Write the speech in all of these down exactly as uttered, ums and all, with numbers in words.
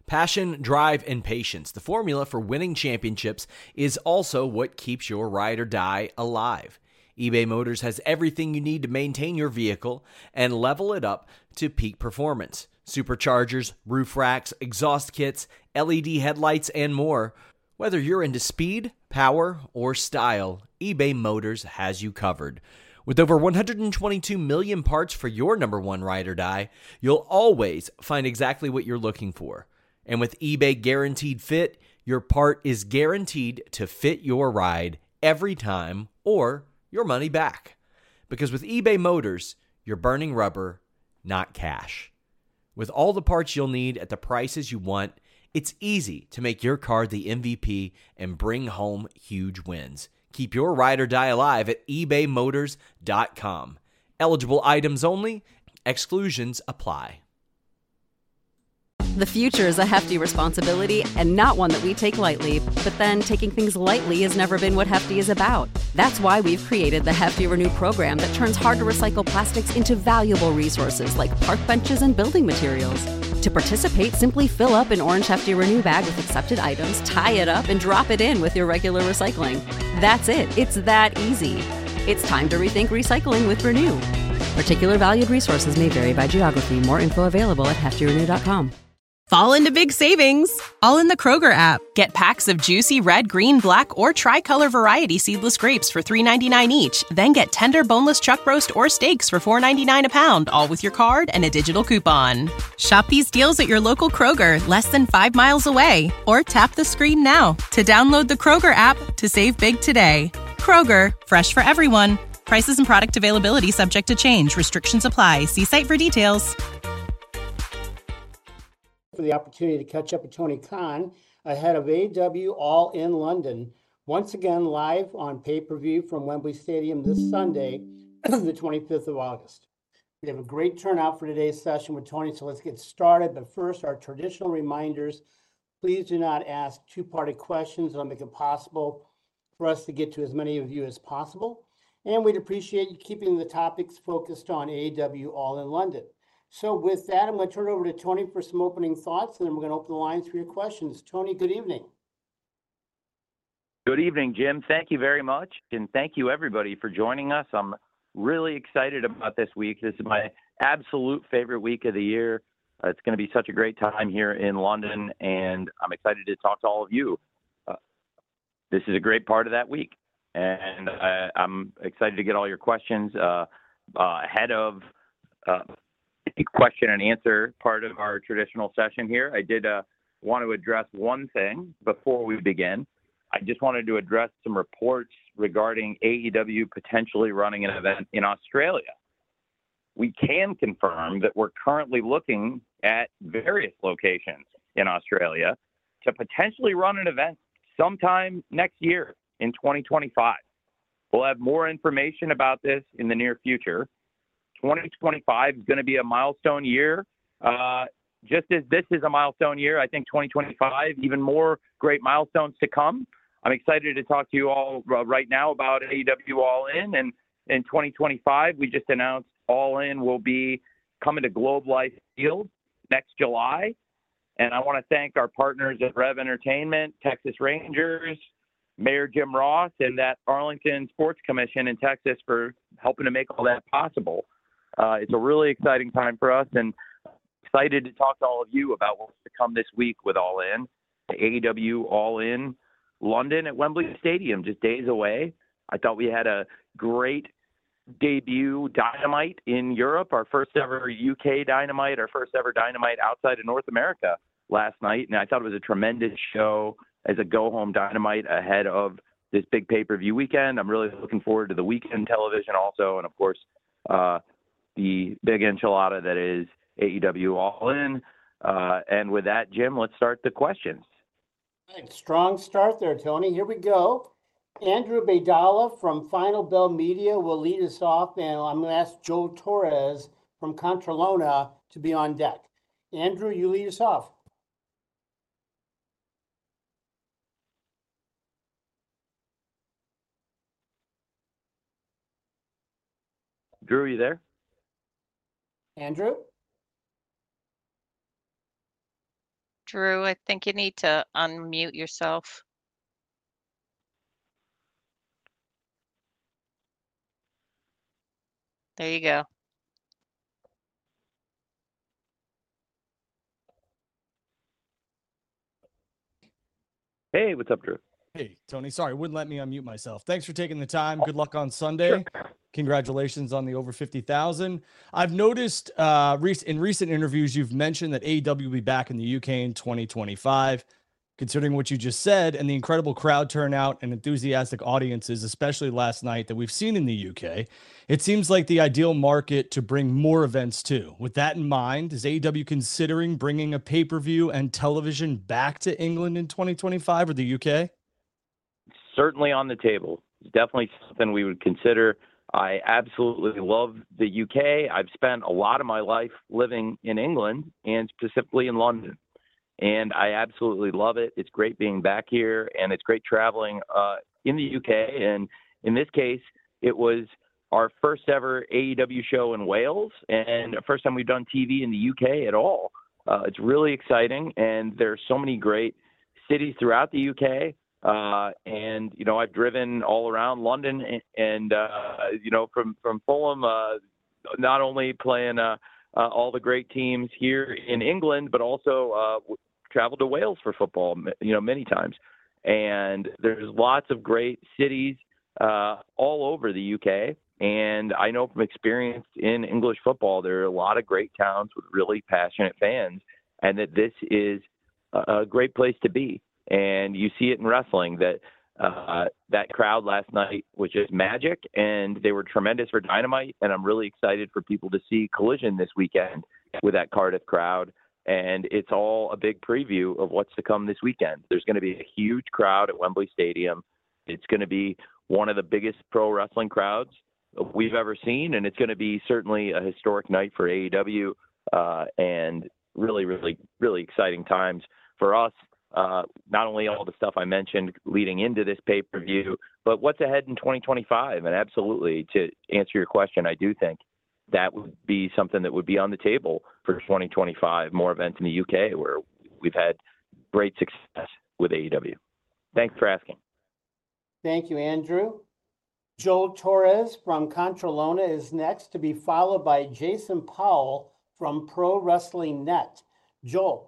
Passion, drive, and patience, the formula for winning championships, is also what keeps your ride or die alive. eBay Motors has everything you need to maintain your vehicle and level it up to peak performance. Superchargers, roof racks, exhaust kits, L E D headlights, and more. Whether you're into speed, power, or style, eBay Motors has you covered. With over one hundred twenty-two million parts for your number one ride or die, you'll always find exactly what you're looking for. And with eBay Guaranteed Fit, your part is guaranteed to fit your ride every time or your money back. Because with eBay Motors, you're burning rubber, not cash. With all the parts you'll need at the prices you want, it's easy to make your car the M V P and bring home huge wins. Keep your ride or die alive at ebay motors dot com. Eligible items only. Exclusions apply. The future is a hefty responsibility and not one that we take lightly. But then taking things lightly has never been what Hefty is about. That's why we've created the Hefty Renew program that turns hard-to-recycle plastics into valuable resources like park benches and building materials. To participate, simply fill up an orange Hefty Renew bag with accepted items, tie it up, and drop it in with your regular recycling. That's it. It's that easy. It's time to rethink recycling with Renew. Particular valued resources may vary by geography. More info available at hefty renew dot com. Fall into big savings, all in the Kroger app. Get packs of juicy red, green, black, or tricolor variety seedless grapes for three ninety-nine each. Then get tender boneless chuck roast or steaks for four ninety-nine a pound, all with your card and a digital coupon. Shop these deals at your local Kroger, less than five miles away. Or tap the screen now to download the Kroger app to save big today. Kroger, fresh for everyone. Prices and product availability subject to change. Restrictions apply. See site for details. For the opportunity to catch up with Tony Khan ahead of A E W All in London, once again live on pay-per-view from Wembley Stadium this Sunday, the twenty-fifth of August. We have a great turnout for today's session with Tony, so let's get started. But first, our traditional reminders. Please do not ask two-parted questions. It'll make it possible for us to get to as many of you as possible. And we'd appreciate you keeping the topics focused on A E W All in London. So with that, I'm going to turn it over to Tony for some opening thoughts, and then we're going to open the lines for your questions. Tony, good evening. Good evening, Jim. Thank you very much, and thank you, everybody, for joining us. I'm really excited about this week. This is my absolute favorite week of the year. Uh, it's going to be such a great time here in London, and I'm excited to talk to all of you. Uh, this is a great part of that week, and I, I'm excited to get all your questions uh, uh, ahead of uh, question and answer part of our traditional session here. I did uh, want to address one thing before we begin. I just wanted to address some reports regarding A E W potentially running an event in Australia. We can confirm that we're currently looking at various locations in Australia to potentially run an event sometime next year in twenty twenty-five. We'll have more information about this in the near future. twenty twenty-five is going to be a milestone year. Uh, just as this is a milestone year, I think twenty twenty-five, even more great milestones to come. I'm excited to talk to you all right now about A E W All In. And in twenty twenty-five, we just announced All In will be coming to Globe Life Field next July. And I want to thank our partners at Rev Entertainment, Texas Rangers, Mayor Jim Ross, and that Arlington Sports Commission in Texas for helping to make all that possible. Uh, it's a really exciting time for us, and excited to talk to all of you about what's to come this week with All In. The A E W All In London at Wembley Stadium, just days away. I thought we had a great debut Dynamite in Europe, our first ever U K Dynamite, our first ever Dynamite outside of North America last night, and I thought it was a tremendous show as a go-home Dynamite ahead of this big pay-per-view weekend. I'm really looking forward to the weekend television also, and of course, uh, the big enchilada that is A E W All In. Uh, and with that, Jim, let's start the questions. Right, strong start there, Tony. Here we go. Andrew Baydala from Final Bell Media will lead us off, and I'm going to ask Joe Torres from Contralona to be on deck. Andrew, you lead us off. Drew, are you there? Andrew? Drew, I think you need to unmute yourself. There you go. Hey, what's up, Drew? Hey, Tony. Sorry, wouldn't let me unmute myself. Thanks for taking the time. Good luck on Sunday. Sure. Congratulations on the over fifty thousand. I've noticed uh, in recent interviews, you've mentioned that A E W will be back in the U K in twenty twenty-five. Considering what you just said and the incredible crowd turnout and enthusiastic audiences, especially last night, that we've seen in the U K, it seems like the ideal market to bring more events to. With that in mind, is A E W considering bringing a pay-per-view and television back to England in twenty twenty-five or the U K? Certainly on the table. It's definitely something we would consider. I absolutely love the U K. I've spent a lot of my life living in England and specifically in London. And I absolutely love it. It's great being back here, and it's great traveling uh, in the U K. And in this case, it was our first ever A E W show in Wales and the first time we've done T V in the U K at all. Uh, it's really exciting, and there are so many great cities throughout the U K. Uh, and, you know, I've driven all around London and, and uh, you know, from, from Fulham, uh, not only playing uh, uh, all the great teams here in England, but also uh, traveled to Wales for football, you know, many times. And there's lots of great cities uh, all over the U K. And I know from experience in English football, there are a lot of great towns with really passionate fans, and that this is a great place to be. And you see it in wrestling that uh, that crowd last night was just magic, and they were tremendous for Dynamite. And I'm really excited for people to see Collision this weekend with that Cardiff crowd. And it's all a big preview of what's to come this weekend. There's going to be a huge crowd at Wembley Stadium. It's going to be one of the biggest pro wrestling crowds we've ever seen, and it's going to be certainly a historic night for A E W, uh, and really, really, really exciting times for us. Uh, not only all the stuff I mentioned leading into this pay-per-view, but what's ahead in twenty twenty-five. And absolutely, to answer your question, I do think that would be something that would be on the table for twenty twenty-five, more events in the U K where we've had great success with A E W. Thanks for asking. Thank you, Andrew. Joel Torres from Contralona is next, to be followed by Jason Powell from Pro Wrestling Net. Joel.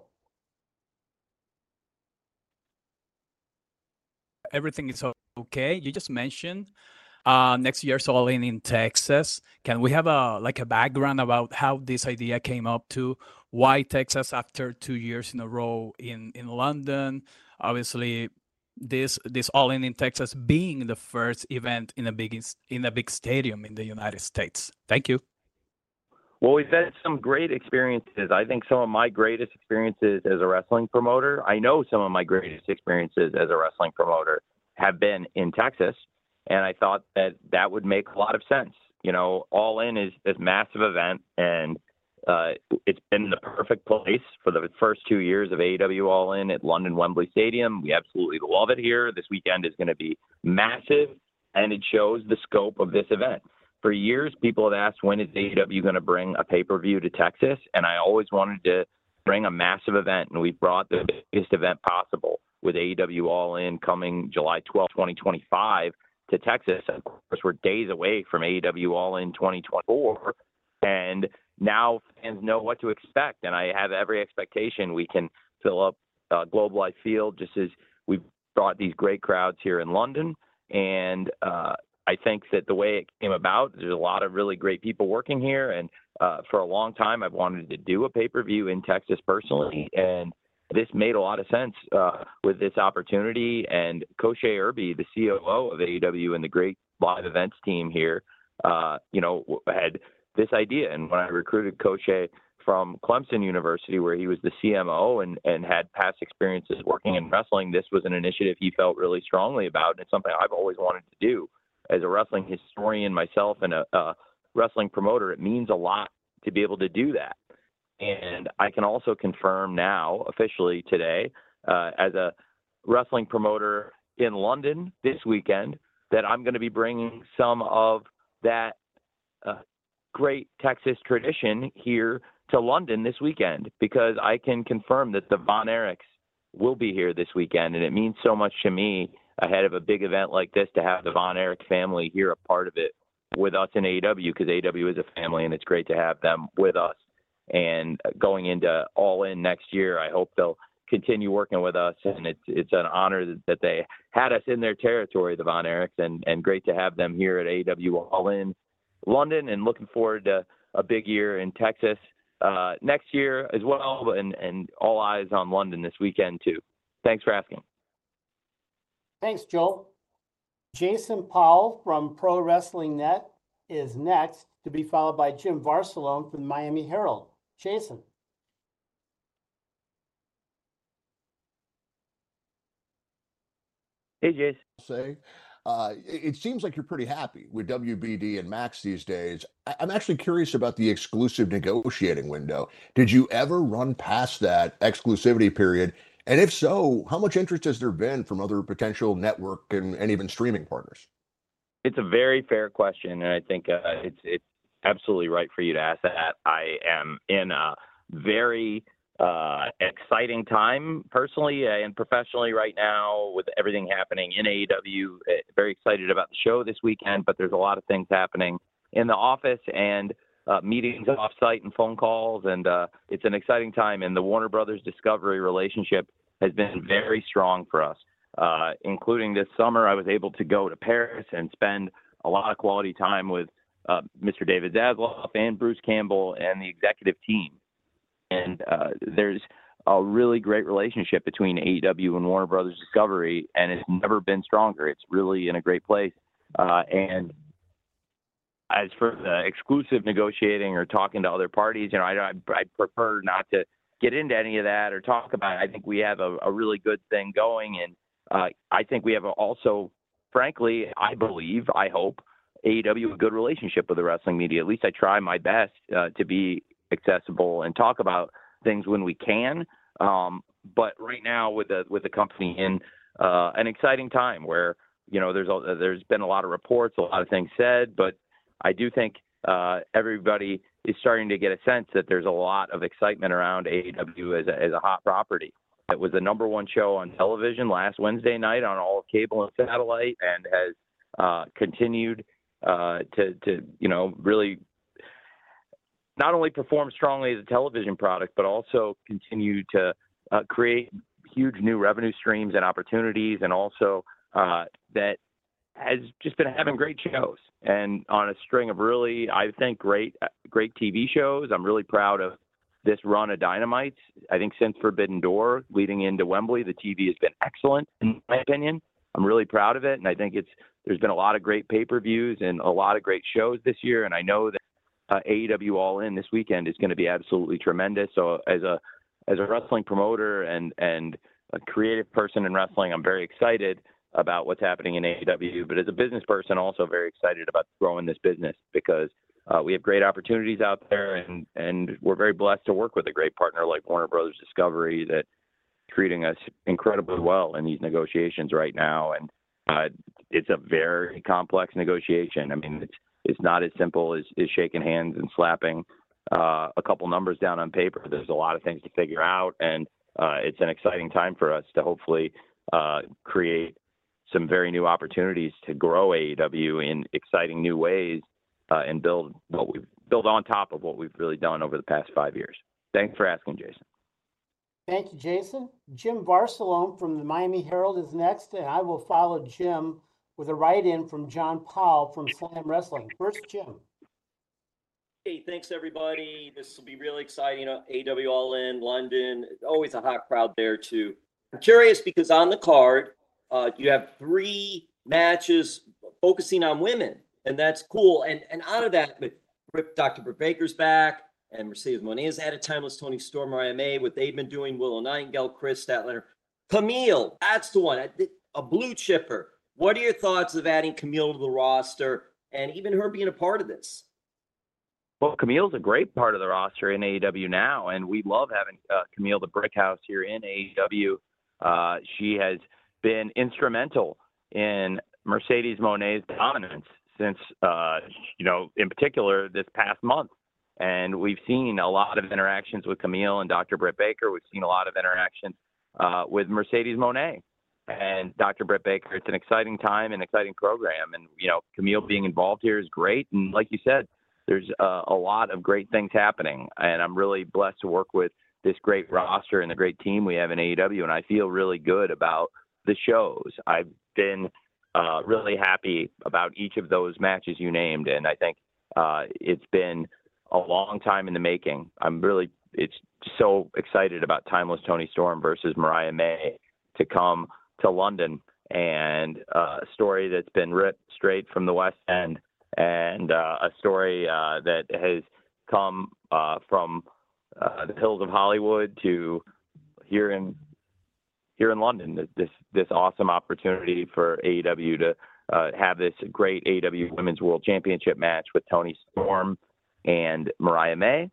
Everything is okay. You just mentioned uh, next year's All In in Texas. Can we have a like a background about how this idea came up to? Why Texas after two years in a row in, in London? Obviously, this this All In in Texas being the first event in a big in a big stadium in the United States. Thank you. Well, we've had some great experiences. I think some of my greatest experiences as a wrestling promoter, I know some of my greatest experiences as a wrestling promoter have been in Texas. And I thought that that would make a lot of sense. You know, All In is this massive event, and uh, it's been the perfect place for the first two years of A E W All In at London Wembley Stadium. We absolutely love it here. This weekend is going to be massive, and it shows the scope of this event. For years, people have asked, when is A E W going to bring a pay-per-view to Texas? And I always wanted to bring a massive event, and we've brought the biggest event possible with A E W All In coming July twelfth, twenty twenty-five to Texas. Of course, we're days away from A E W All In twenty twenty-four, and now fans know what to expect, and I have every expectation we can fill up uh, Globe Life Field just as we've brought these great crowds here in London. And uh, I think that the way it came about, there's a lot of really great people working here. And uh, for a long time, I've wanted to do a pay-per-view in Texas personally. And this made a lot of sense uh, with this opportunity. And Koshe Irby, the C O O of A E W and the great live events team here, uh, you know, had this idea. And when I recruited Koshe from Clemson University, where he was the C M O and, and had past experiences working in wrestling, this was an initiative he felt really strongly about. And it's something I've always wanted to do. As a wrestling historian myself and a, a wrestling promoter, it means a lot to be able to do that. And I can also confirm now, officially today, uh, as a wrestling promoter in London this weekend, that I'm going to be bringing some of that uh, great Texas tradition here to London this weekend, because I can confirm that the Von Erichs will be here this weekend, and it means so much to me ahead of a big event like this to have the Von Erich family here, a part of it with us in A E W, because A E W is a family, and it's great to have them with us. And going into All In next year, I hope they'll continue working with us, and it's it's an honor that, that they had us in their territory, the Von Erichs, and, and great to have them here at A E W All In London, and looking forward to a big year in Texas uh, next year as well, and, and all eyes on London this weekend too. Thanks for asking. Thanks, Joel. Jason Powell from Pro Wrestling Net is next, to be followed by Jim Varsalone from the Miami Herald. Jason. Hey, Jason. Say, uh, it it seems like you're pretty happy with W B D and Max these days. I- I'm actually curious about the exclusive negotiating window. Did you ever run past that exclusivity period? And if so, how much interest has there been from other potential network and, and even streaming partners? It's a very fair question, and I think uh, it's it's absolutely right for you to ask that. I am in a very uh, exciting time personally and professionally right now with everything happening in A E W. Very excited about the show this weekend, but there's a lot of things happening in the office and uh, meetings off-site and phone calls, and uh, it's an exciting time. And the Warner Brothers Discovery relationship has been very strong for us. Uh, including this summer, I was able to go to Paris and spend a lot of quality time with uh, Mister David Zaslav and Bruce Campbell and the executive team. And uh, there's a really great relationship between A E W and Warner Brothers Discovery, and it's never been stronger. It's really in a great place. Uh, and as for the exclusive negotiating or talking to other parties, you know, I, I, I prefer not to get into any of that or talk about it. I think we have a, a really good thing going, and Uh, I think we have a also, frankly, I believe, I hope, A E W a good relationship with the wrestling media. At least I try my best uh, to be accessible and talk about things when we can. Um, but right now, with the with the company in uh, an exciting time where, you know, there's a, there's been a lot of reports, a lot of things said, but I do think uh, everybody is starting to get a sense that there's a lot of excitement around A E W as a, as a hot property. It was the number one show on television last Wednesday night on all of cable and satellite, and has uh, continued uh, to, to, you know, really not only perform strongly as a television product, but also continue to uh, create huge new revenue streams and opportunities, and also uh, that has just been having great shows and on a string of really, I think, great, great T V shows. I'm really proud of this run of Dynamite. I think since Forbidden Door leading into Wembley, the T V has been excellent, in my opinion. I'm really proud of it. And I think it's, there's been a lot of great pay-per-views and a lot of great shows this year. And I know that uh, A E W All In this weekend is going to be absolutely tremendous. So as a, as a wrestling promoter and, and a creative person in wrestling, I'm very excited about what's happening in A E W, but as a business person, also very excited about growing this business, because Uh, we have great opportunities out there, and, and we're very blessed to work with a great partner like Warner Brothers Discovery that's treating us incredibly well in these negotiations right now. And uh, it's a very complex negotiation. I mean, it's it's not as simple as, as shaking hands and slapping uh, a couple numbers down on paper. There's a lot of things to figure out, and uh, it's an exciting time for us to hopefully uh, create some very new opportunities to grow A E W in exciting new ways. Uh, and build what we build on top of what we've really done over the past five years. Thanks for asking, Jason. Thank you, Jason. Jim Varsalone from the Miami Herald is next, and I will follow Jim with a write-in from John Powell from Slam Wrestling. First, Jim. Hey, thanks everybody. This will be really exciting. You know, A E W All In, London, always a hot crowd there too. I'm curious because on the card, uh, you have three matches focusing on women. And that's cool. And and out of that, Doctor Britt Baker's back, and Mercedes Moniz added Timeless Tony Storm, Mariah May, what they've been doing, Willow Nightingale, Chris Statlander. Camille, that's the one, a blue chipper. What are your thoughts of adding Camille to the roster and even her being a part of this? Well, Camille's a great part of the roster in A E W now, and we love having uh, Camille the Brickhouse here in A E W. Uh, she has been instrumental in Mercedes Monet's dominance since, uh, you know, in particular this past month. And we've seen a lot of interactions with Camille and Doctor Britt Baker. We've seen a lot of interactions uh, with Mercedes Moné and Doctor Britt Baker. It's an exciting time, an exciting program. And, you know, Camille being involved here is great. And like you said, there's uh, a lot of great things happening. And I'm really blessed to work with this great roster and the great team we have in A E W. And I feel really good about the shows. I've been uh, really happy about each of those matches you named. And I think uh, it's been a long time in the making. I'm really, it's so excited about Timeless Toni Storm versus Mariah May to come to London, and uh, a story that's been ripped straight from the West End, and uh, a story uh, that has come uh, from uh, the hills of Hollywood to here in here in London. This this awesome opportunity for A E W to uh, have this great A E W Women's World Championship match with Toni Storm and Mariah May,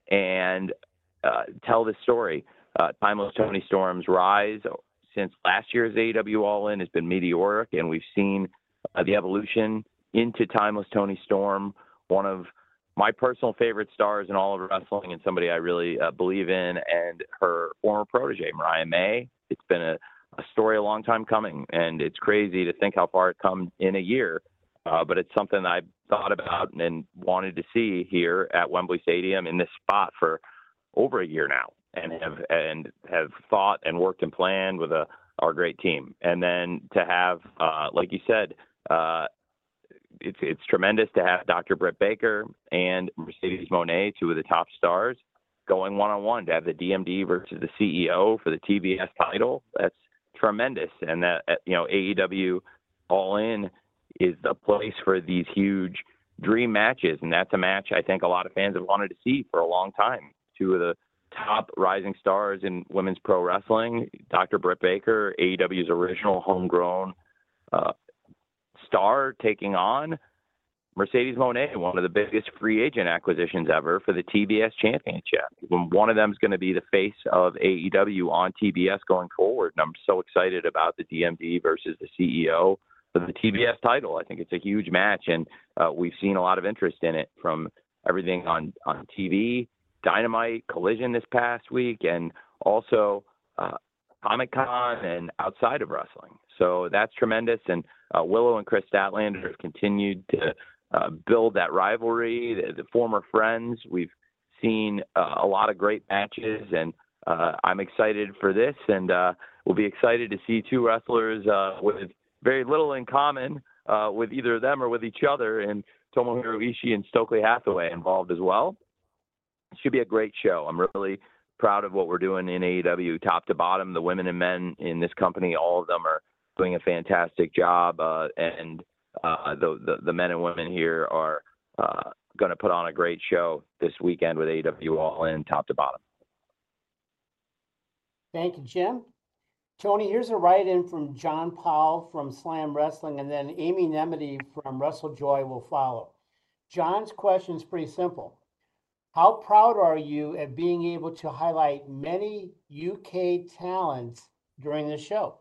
and uh, tell this story. Uh, Timeless Toni Storm's rise since last year's A E W All In has been meteoric, and we've seen uh, the evolution into Timeless Toni Storm, one of my personal favorite stars in all of wrestling and somebody I really uh, believe in, and her former protege, Mariah May. It's been a, a story a long time coming, and it's crazy to think how far it come in a year. Uh, but it's something I've thought about and wanted to see here at Wembley Stadium in this spot for over a year now, and have and have thought and worked and planned with a, our great team. And then to have, uh, like you said, uh, it's it's tremendous to have Doctor Britt Baker and Mercedes Moné, two of the top stars, going one-on-one, to have the D M D versus the C E O for the T B S title. That's tremendous. And that, you know, A E W All In is the place for these huge dream matches. And that's a match I think a lot of fans have wanted to see for a long time. Two of the top rising stars in women's pro wrestling, Doctor Britt Baker, A E W's original homegrown uh, star, taking on Mercedes Moné, one of the biggest free agent acquisitions ever for the T B S championship. One of them is going to be the face of A E W on T B S going forward. And I'm so excited about the D M D versus the C E O for the T B S title. I think it's a huge match, and uh, we've seen a lot of interest in it from everything on, on T V, Dynamite, Collision this past week, and also uh, Comic-Con and outside of wrestling. So that's tremendous. And uh, Willow and Chris Statlander have continued to uh, build that rivalry, the, the former friends. We've seen uh, a lot of great matches, and uh, I'm excited for this, and uh, we'll be excited to see two wrestlers uh, with very little in common uh, with either of them or with each other, and Tomohiro Ishii and Stokely Hathaway involved as well. It should be a great show. I'm really proud of what we're doing in A E W, top to bottom. The women and men in this company, all of them are doing a fantastic job, uh, and uh, the, the the men and women here are uh, going to put on a great show this weekend with A E W All In, top to bottom. Thank you, Jim. Tony, here's a write-in from John Powell from Slam Wrestling, and then Amy Nemedy from WrestleJoy will follow. John's question is pretty simple. How proud are you at being able to highlight many U K talents during the show?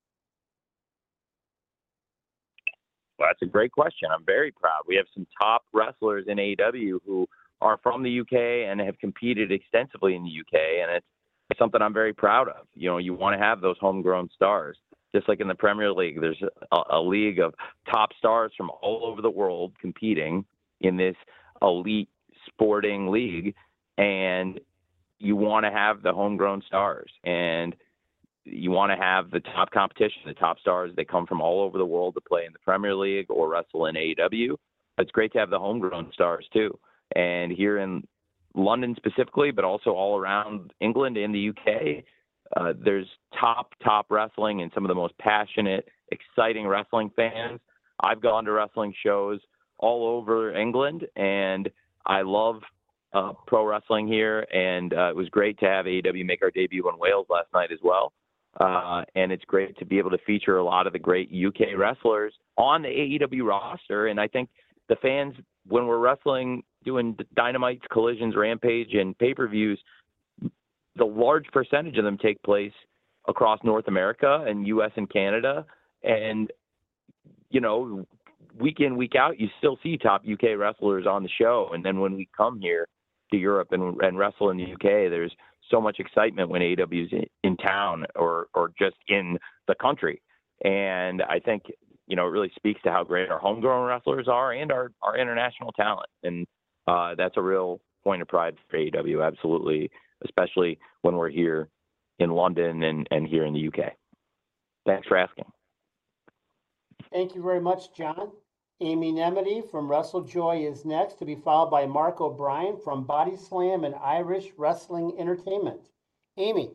Well, that's a great question. I'm very proud. We have some top wrestlers in A E W who are from the U K and have competed extensively in the U K, and it's something I'm very proud of. You know, you want to have those homegrown stars. Just like in the Premier League, there's a, a league of top stars from all over the world competing in this elite sporting league, and you want to have the homegrown stars, and you want to have the top competition, the top stars that come from all over the world to play in the Premier League or wrestle in A E W. It's great to have the homegrown stars too. And here in London specifically, but also all around England and the U K, uh, there's top, top wrestling and some of the most passionate, exciting wrestling fans. I've gone to wrestling shows all over England, and I love uh, pro wrestling here. And uh, it was great to have A E W make our debut in Wales last night as well. Uh, and it's great to be able to feature a lot of the great U K wrestlers on the A E W roster. And I think the fans, when we're wrestling, doing Dynamites, Collisions, Rampage, and pay-per-views, the large percentage of them take place across North America and U S and Canada. And, you know, week in, week out, you still see top U K wrestlers on the show. And then when we come here to Europe and, and wrestle in the U K, there's so much excitement when A E W's in, in town or or just in the country. And I think, you know, it really speaks to how great our homegrown wrestlers are and our, our international talent. And uh, that's a real point of pride for A E W, absolutely, especially when we're here in London and, and here in the U K. Thanks for asking. Thank you very much, John. Amy Nemedy from WrestleJoy is next, to be followed by Mark O'Brien from Body Slam and Irish Wrestling Entertainment. Amy.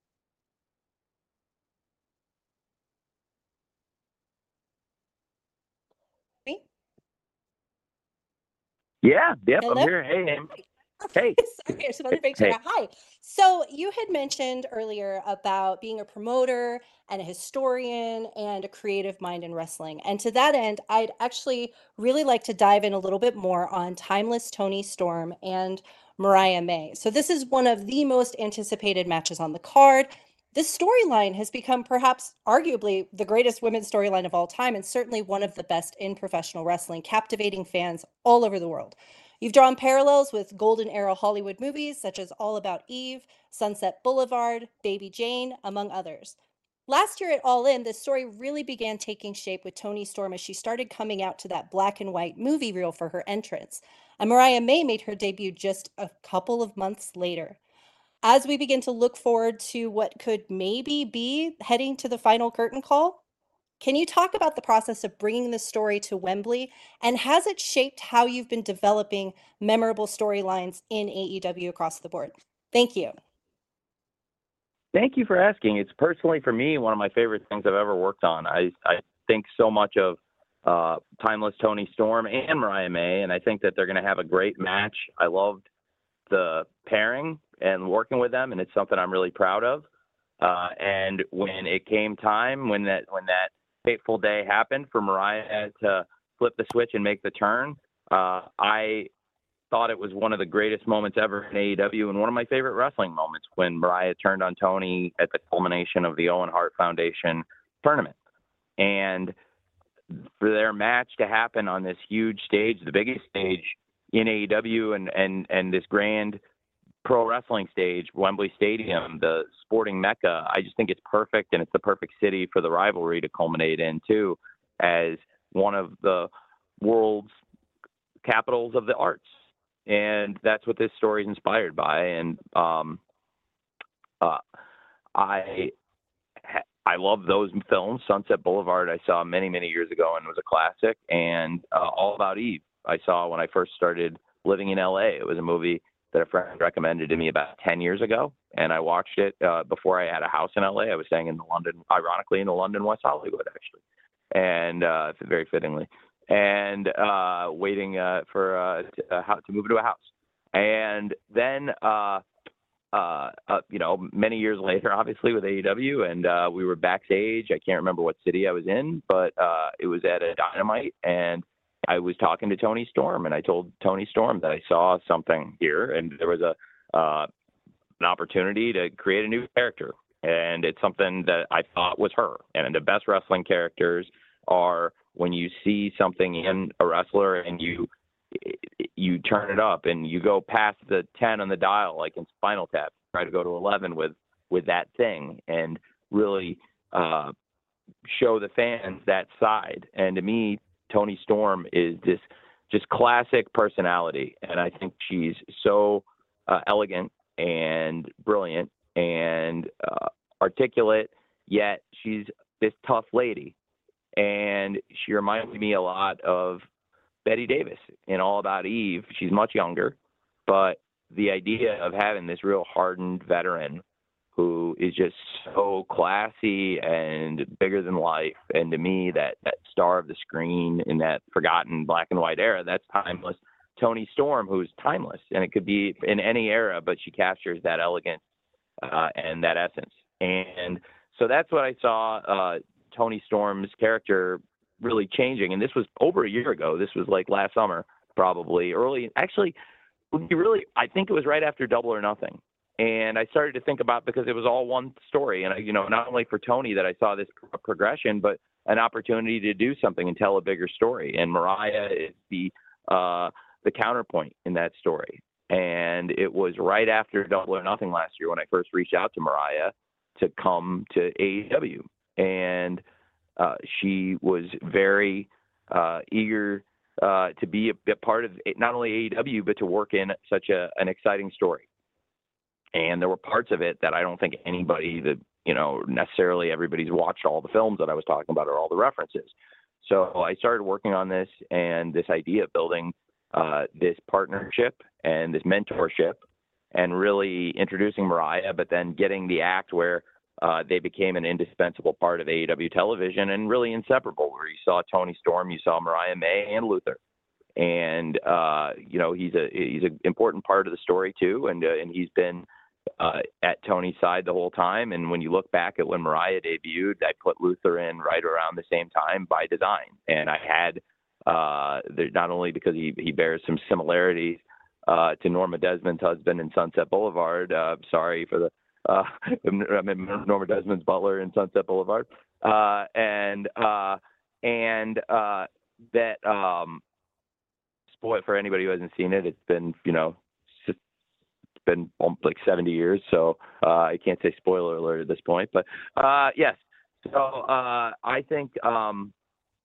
Me? Yeah, yep, Hello? I'm here. Hey, Amy. Hey. Sorry, I just wanted to make sure. Hey. Hi. So you had mentioned earlier about being a promoter and a historian and a creative mind in wrestling. And to that end, I'd actually really like to dive in a little bit more on Timeless Toni Storm and Mariah May. So this is one of the most anticipated matches on the card. This storyline has become perhaps arguably the greatest women's storyline of all time, and certainly one of the best in professional wrestling, captivating fans all over the world. You've drawn parallels with Golden Era Hollywood movies such as All About Eve, Sunset Boulevard, Baby Jane, among others. Last year at All In, this story really began taking shape with Toni Storm as she started coming out to that black and white movie reel for her entrance. And Mariah May made her debut just a couple of months later. As we begin to look forward to what could maybe be heading to the final curtain call, can you talk about the process of bringing this story to Wembley, and has it shaped how you've been developing memorable storylines in A E W across the board? Thank you. Thank you for asking. It's personally, for me, one of my favorite things I've ever worked on. I, I think so much of uh, Timeless Toni Storm and Mariah May, and I think that they're going to have a great match. I loved the pairing and working with them, and it's something I'm really proud of. Uh, and when it came time, when that when that fateful day happened for Mariah to flip the switch and make the turn, uh, I thought it was one of the greatest moments ever in A E W and one of my favorite wrestling moments when Mariah turned on Toni at the culmination of the Owen Hart Foundation tournament. And for their match to happen on this huge stage, the biggest stage in A E W and, and, and this grand pro wrestling stage, Wembley Stadium, the sporting mecca, I just think it's perfect, and it's the perfect city for the rivalry to culminate in too, as one of the world's capitals of the arts. And that's what this story is inspired by. And um, uh, I I love those films. Sunset Boulevard I saw many, many years ago and was a classic. And uh, All About Eve I saw when I first started living in L A. It was a movie that a friend recommended to me about ten years ago, and I watched it uh, before I had a house in L A. I was staying in the London, ironically, in the London West Hollywood, actually, and uh, very fittingly, and uh, waiting uh, for uh, to, uh, how, to move into a house. And then, uh, uh, uh, you know, many years later, obviously, with A E W, and uh, we were backstage. I can't remember what city I was in, but uh, it was at a Dynamite, and I was talking to Toni Storm, and I told Toni Storm that I saw something here, and there was a uh, an opportunity to create a new character, and it's something that I thought was her. And the best wrestling characters are when you see something in a wrestler and you you turn it up and you go past the ten on the dial, like in Spinal Tap, try to go to eleven with with that thing, and really uh, show the fans that side. And to me, Toni Storm is this just classic personality, and I think she's so uh, elegant and brilliant and uh, articulate, yet she's this tough lady. And she reminds me a lot of Betty Davis in All About Eve. She's much younger, but the idea of having this real hardened veteran who is just so classy and bigger than life. And to me, that, that star of the screen in that forgotten black and white era, that's timeless. Toni Storm, who's timeless, and it could be in any era, but she captures that elegance uh, and that essence. And so that's what I saw uh, Toni Storm's character really changing. And this was over a year ago. This was like last summer, probably early. Actually, really, I think it was right after Double or Nothing. And I started to think about, because it was all one story, and I, you know, not only for Toni that I saw this progression, but an opportunity to do something and tell a bigger story. And Mariah is the uh, the counterpoint in that story. And it was right after Double or Nothing last year when I first reached out to Mariah to come to A E W. And uh, she was very uh, eager uh, to be a, a part of not only A E W, but to work in such a, an exciting story. And there were parts of it that I don't think anybody that, you know, necessarily everybody's watched all the films that I was talking about or all the references. So I started working on this and this idea of building uh, this partnership and this mentorship and really introducing Mariah, but then getting the act where uh, they became an indispensable part of A E W television and really inseparable, where you saw Tony Storm, you saw Mariah May and Luther. And, uh, you know, he's a, he's an important part of the story too. And, uh, and he's been uh, at Tony's side the whole time. And when you look back at when Mariah debuted, I put Luther in right around the same time by design. And I had, uh, not only because he, he bears some similarities uh, to Norma Desmond's husband in Sunset Boulevard. Uh, sorry for the, uh, I mean, Norma Desmond's butler in Sunset Boulevard. Uh, and, uh, and uh, that, um, spoil for anybody who hasn't seen it, it's been, you know, it's been like seventy years. So uh, I can't say spoiler alert at this point, but uh, yes. So uh, I think um,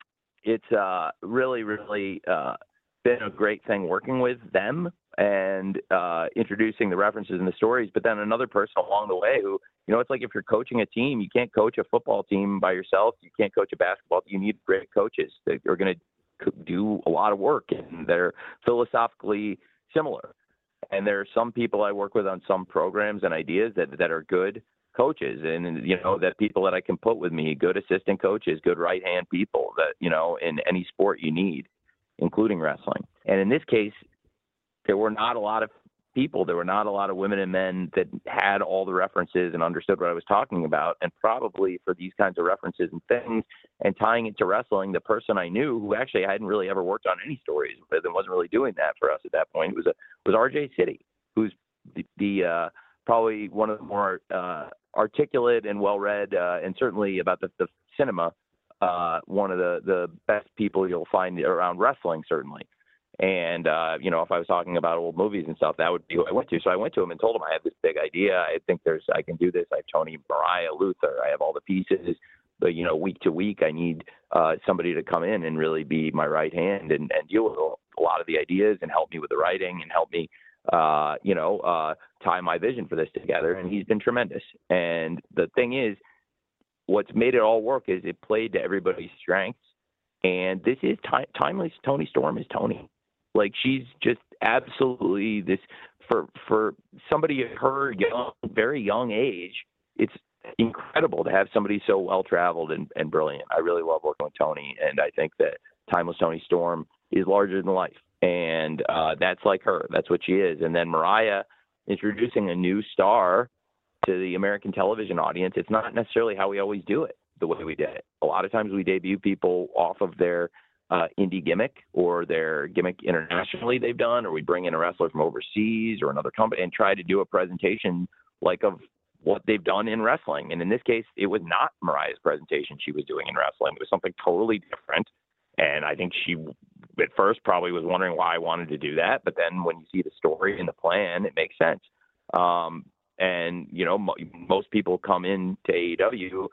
it's uh, really, really uh, been a great thing working with them and uh, introducing the references and the stories, but then another person along the way who, you know, it's like if you're coaching a team, you can't coach a football team by yourself. You can't coach a basketball team. You need great coaches that are going to do a lot of work, and they're philosophically similar. And there are some people I work with on some programs and ideas that, that are good coaches, and, you know, that people that I can put with me, good assistant coaches, good right-hand people that, you know, in any sport you need, including wrestling. And in this case, there were not a lot of people, there were not a lot of women and men that had all the references and understood what I was talking about. And probably for these kinds of references and things and tying it to wrestling, the person I knew who actually I hadn't really ever worked on any stories with and wasn't really doing that for us at that point was a, was R J City, who's the, the uh, probably one of the more uh, articulate and well-read uh, and certainly about the, the cinema, uh, one of the, the best people you'll find around wrestling, certainly. And, uh, you know, if I was talking about old movies and stuff, that would be who I went to. So I went to him and told him I have this big idea. I think there's, I can do this. I have Tony, Mariah, Luther. I have all the pieces. But, you know, week to week, I need uh, somebody to come in and really be my right hand and, and deal with a lot of the ideas and help me with the writing and help me, uh, you know, uh, tie my vision for this together. And he's been tremendous. And the thing is, what's made it all work is it played to everybody's strengths. And this is time, timeless. Tony Storm is Tony. Like, she's just absolutely this for for somebody at her young, very young age. It's incredible to have somebody so well traveled and, and brilliant. I really love working with Tony, and I think that Timeless Tony Storm is larger than life, and uh, that's like her. That's what she is. And then Mariah introducing a new star to the American television audience. It's not necessarily how we always do it the way we did it. A lot of times we debut people off of their Uh, indie gimmick or their gimmick internationally they've done, or we bring in a wrestler from overseas or another company and try to do a presentation like of what they've done in wrestling. And in this case, it was not Mariah's presentation she was doing in wrestling. It was something totally different. And I think she at first probably was wondering why I wanted to do that. But then when you see the story and the plan, it makes sense. Um, and, you know, mo- most people come into A E W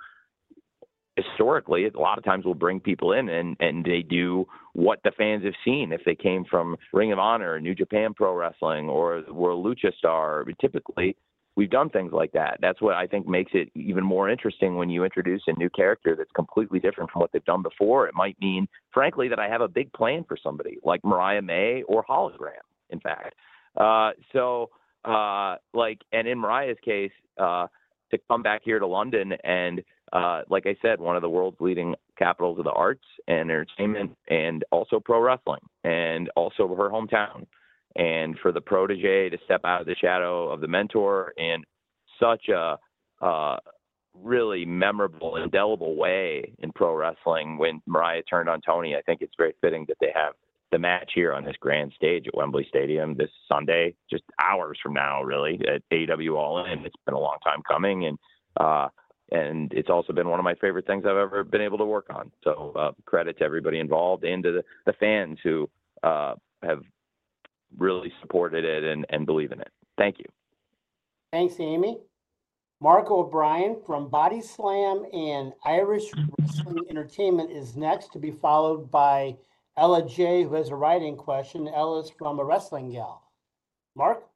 historically, a lot of times we'll bring people in and, and they do what the fans have seen. If they came from Ring of Honor, New Japan Pro Wrestling, or were a Lucha Star, typically we've done things like that. That's what I think makes it even more interesting when you introduce a new character that's completely different from what they've done before. It might mean, frankly, that I have a big plan for somebody like Mariah May or Hologram, in fact. Uh, so, uh, like, and in Mariah's case, uh, to come back here to London and, uh, like I said, one of the world's leading capitals of the arts and entertainment, and also pro wrestling, and also her hometown. And for the protege to step out of the shadow of the mentor in such a uh, really memorable, indelible way in pro wrestling when Mariah turned on Tony, I think it's very fitting that they have the match here on this grand stage at Wembley Stadium this Sunday, just hours from now, really, at A E W All In. It's been a long time coming, and uh, and it's also been one of my favorite things I've ever been able to work on. So uh, credit to everybody involved and to the, the fans who uh, have really supported it and, and believe in it. Thank you. Thanks, Amy. Mark O'Brien from Body Slam and Irish Wrestling Entertainment is next, to be followed by Ella J, who has a writing question. Ella's from A Wrestling Gal. Mark?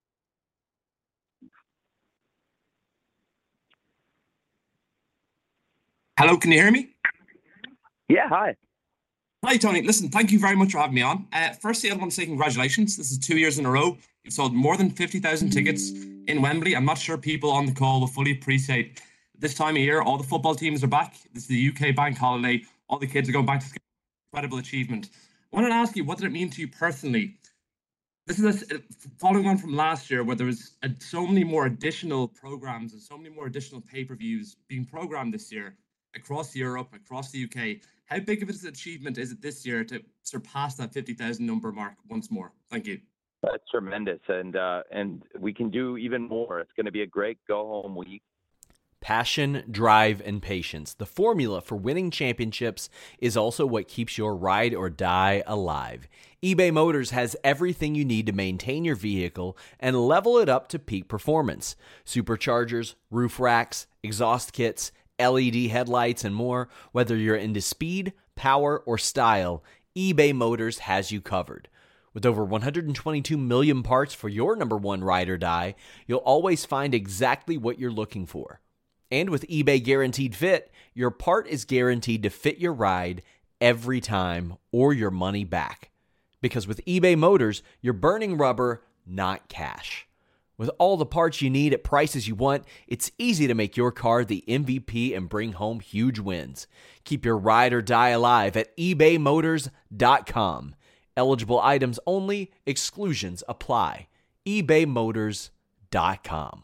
Hello, can you hear me? Yeah, hi. Hi, Tony. Listen, thank you very much for having me on. Uh, firstly, I want to say congratulations. This is two years in a row. You've sold more than fifty thousand tickets in Wembley. I'm not sure people on the call will fully appreciate this time of year. All the football teams are back. This is the U K bank holiday. All the kids are going back to school. Incredible achievement. I wanted to ask you, what did it mean to you personally? This is a, following on from last year, where there was a, so many more additional programs and so many more additional pay-per-views being programmed this year across Europe, across the U K. How big of an achievement is it this year to surpass that fifty thousand number mark once more? Thank you. That's tremendous, and uh, and we can do even more. It's going to be a great go-home week. Passion, drive, and patience. The formula for winning championships is also what keeps your ride or die alive. eBay Motors has everything you need to maintain your vehicle and level it up to peak performance. Superchargers, roof racks, exhaust kits, L E D headlights, and more. Whether you're into speed, power, or style, eBay Motors has you covered. With over one hundred twenty-two million parts for your number one ride or die, you'll always find exactly what you're looking for. And with eBay Guaranteed Fit, your part is guaranteed to fit your ride every time or your money back. Because with eBay Motors, you're burning rubber, not cash. With all the parts you need at prices you want, it's easy to make your car the M V P and bring home huge wins. Keep your ride or die alive at ebay motors dot com. Eligible items only, exclusions apply. ebay motors dot com.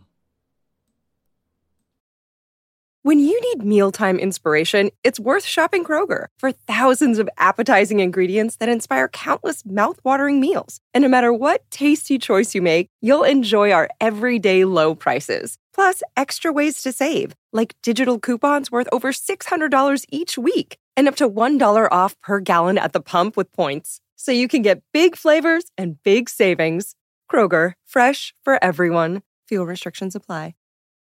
When you need mealtime inspiration, it's worth shopping Kroger for thousands of appetizing ingredients that inspire countless mouthwatering meals. And no matter what tasty choice you make, you'll enjoy our everyday low prices. Plus, extra ways to save, like digital coupons worth over six hundred dollars each week and up to one dollar off per gallon at the pump with points. So you can get big flavors and big savings. Kroger, fresh for everyone. Fuel restrictions apply.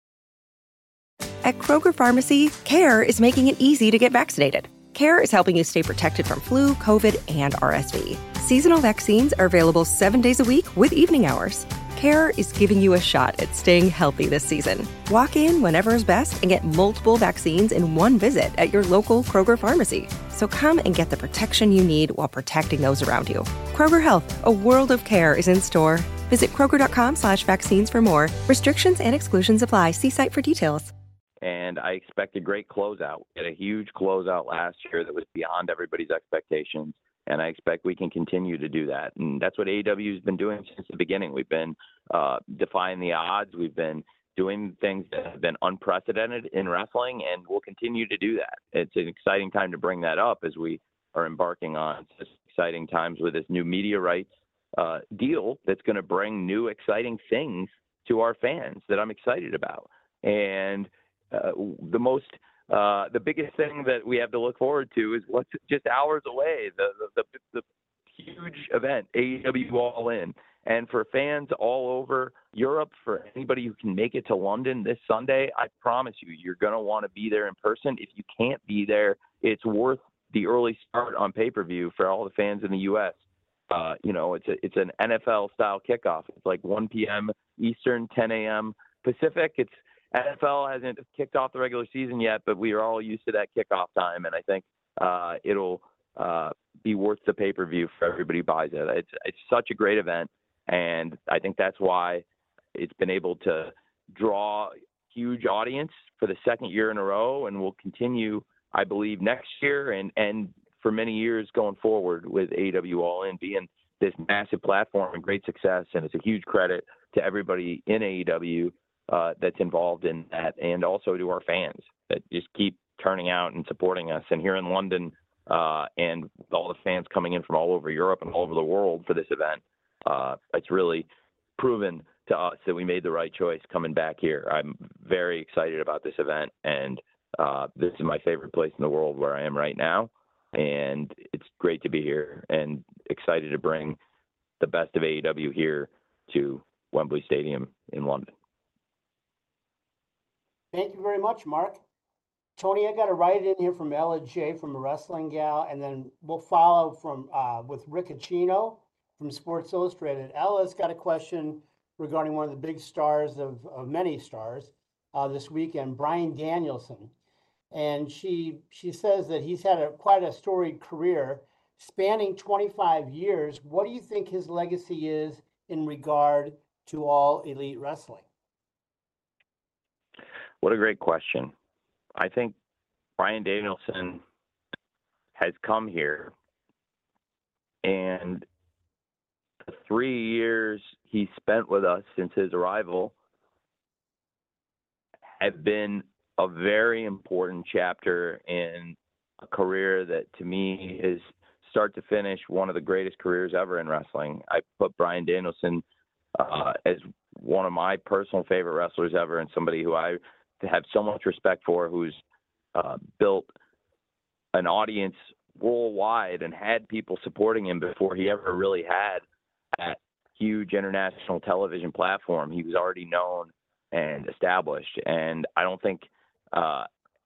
At Kroger Pharmacy, CARE is making it easy to get vaccinated. CARE is helping you stay protected from flu, COVID, and R S V. Seasonal vaccines are available seven days a week with evening hours. CARE is giving you a shot at staying healthy this season. Walk in whenever is best and get multiple vaccines in one visit at your local Kroger Pharmacy. So come and get the protection you need while protecting those around you. Kroger Health, a world of care is in store. Visit kroger.com slash vaccines for more. Restrictions and exclusions apply. See site for details. And I expect a great closeout. We had a huge closeout last year that was beyond everybody's expectations, and I expect we can continue to do that. And that's what A E W has been doing since the beginning. We've been uh, defying the odds. We've been doing things that have been unprecedented in wrestling, and we'll continue to do that. It's an exciting time to bring that up as we are embarking on such exciting times with this new media rights uh, deal that's going to bring new exciting things to our fans that I'm excited about. And Uh, the most, uh, the biggest thing that we have to look forward to is what's just hours away, the, the, the, the huge event, A E W All In. And for fans all over Europe, for anybody who can make it to London this Sunday, I promise you, you're going to want to be there in person. If you can't be there, it's worth the early start on pay-per-view for all the fans in the U S. Uh, you know, it's a, it's an N F L-style kickoff. It's like one p.m. Eastern, ten a.m. Pacific. It's N F L hasn't kicked off the regular season yet, but we are all used to that kickoff time, and I think uh, it'll uh, be worth the pay-per-view for everybody who buys it. It's it's such a great event, and I think that's why it's been able to draw huge audience for the second year in a row, and will continue, I believe, next year and and for many years going forward with A E W All In being this massive platform and great success. And it's a huge credit to everybody in A E W Uh, that's involved in that, and also to our fans that just keep turning out and supporting us. And here in London, uh, and all the fans coming in from all over Europe and all over the world for this event, uh, it's really proven to us that we made the right choice coming back here. I'm very excited about this event, and uh, this is my favorite place in the world where I am right now, and it's great to be here and excited to bring the best of A E W here to Wembley Stadium in London. Thank you very much, Mark. Tony, I got to write it in here from Ella J from a Wrestling Gal, and then we'll follow from uh, with Riccacino from Sports Illustrated. Ella's got a question regarding one of the big stars of, of many stars uh, this weekend, Bryan Danielson. And she she says that he's had a quite a storied career spanning twenty-five years. What do you think his legacy is in regard to All Elite Wrestling? What a great question. I think Bryan Danielson has come here, and the three years he spent with us since his arrival have been a very important chapter in a career that, to me, is start to finish one of the greatest careers ever in wrestling. I put Bryan Danielson uh, as one of my personal favorite wrestlers ever, and somebody who I have so much respect for, who's uh, built an audience worldwide and had people supporting him before he ever really had that huge international television platform. He was already known and established, and I don't think uh,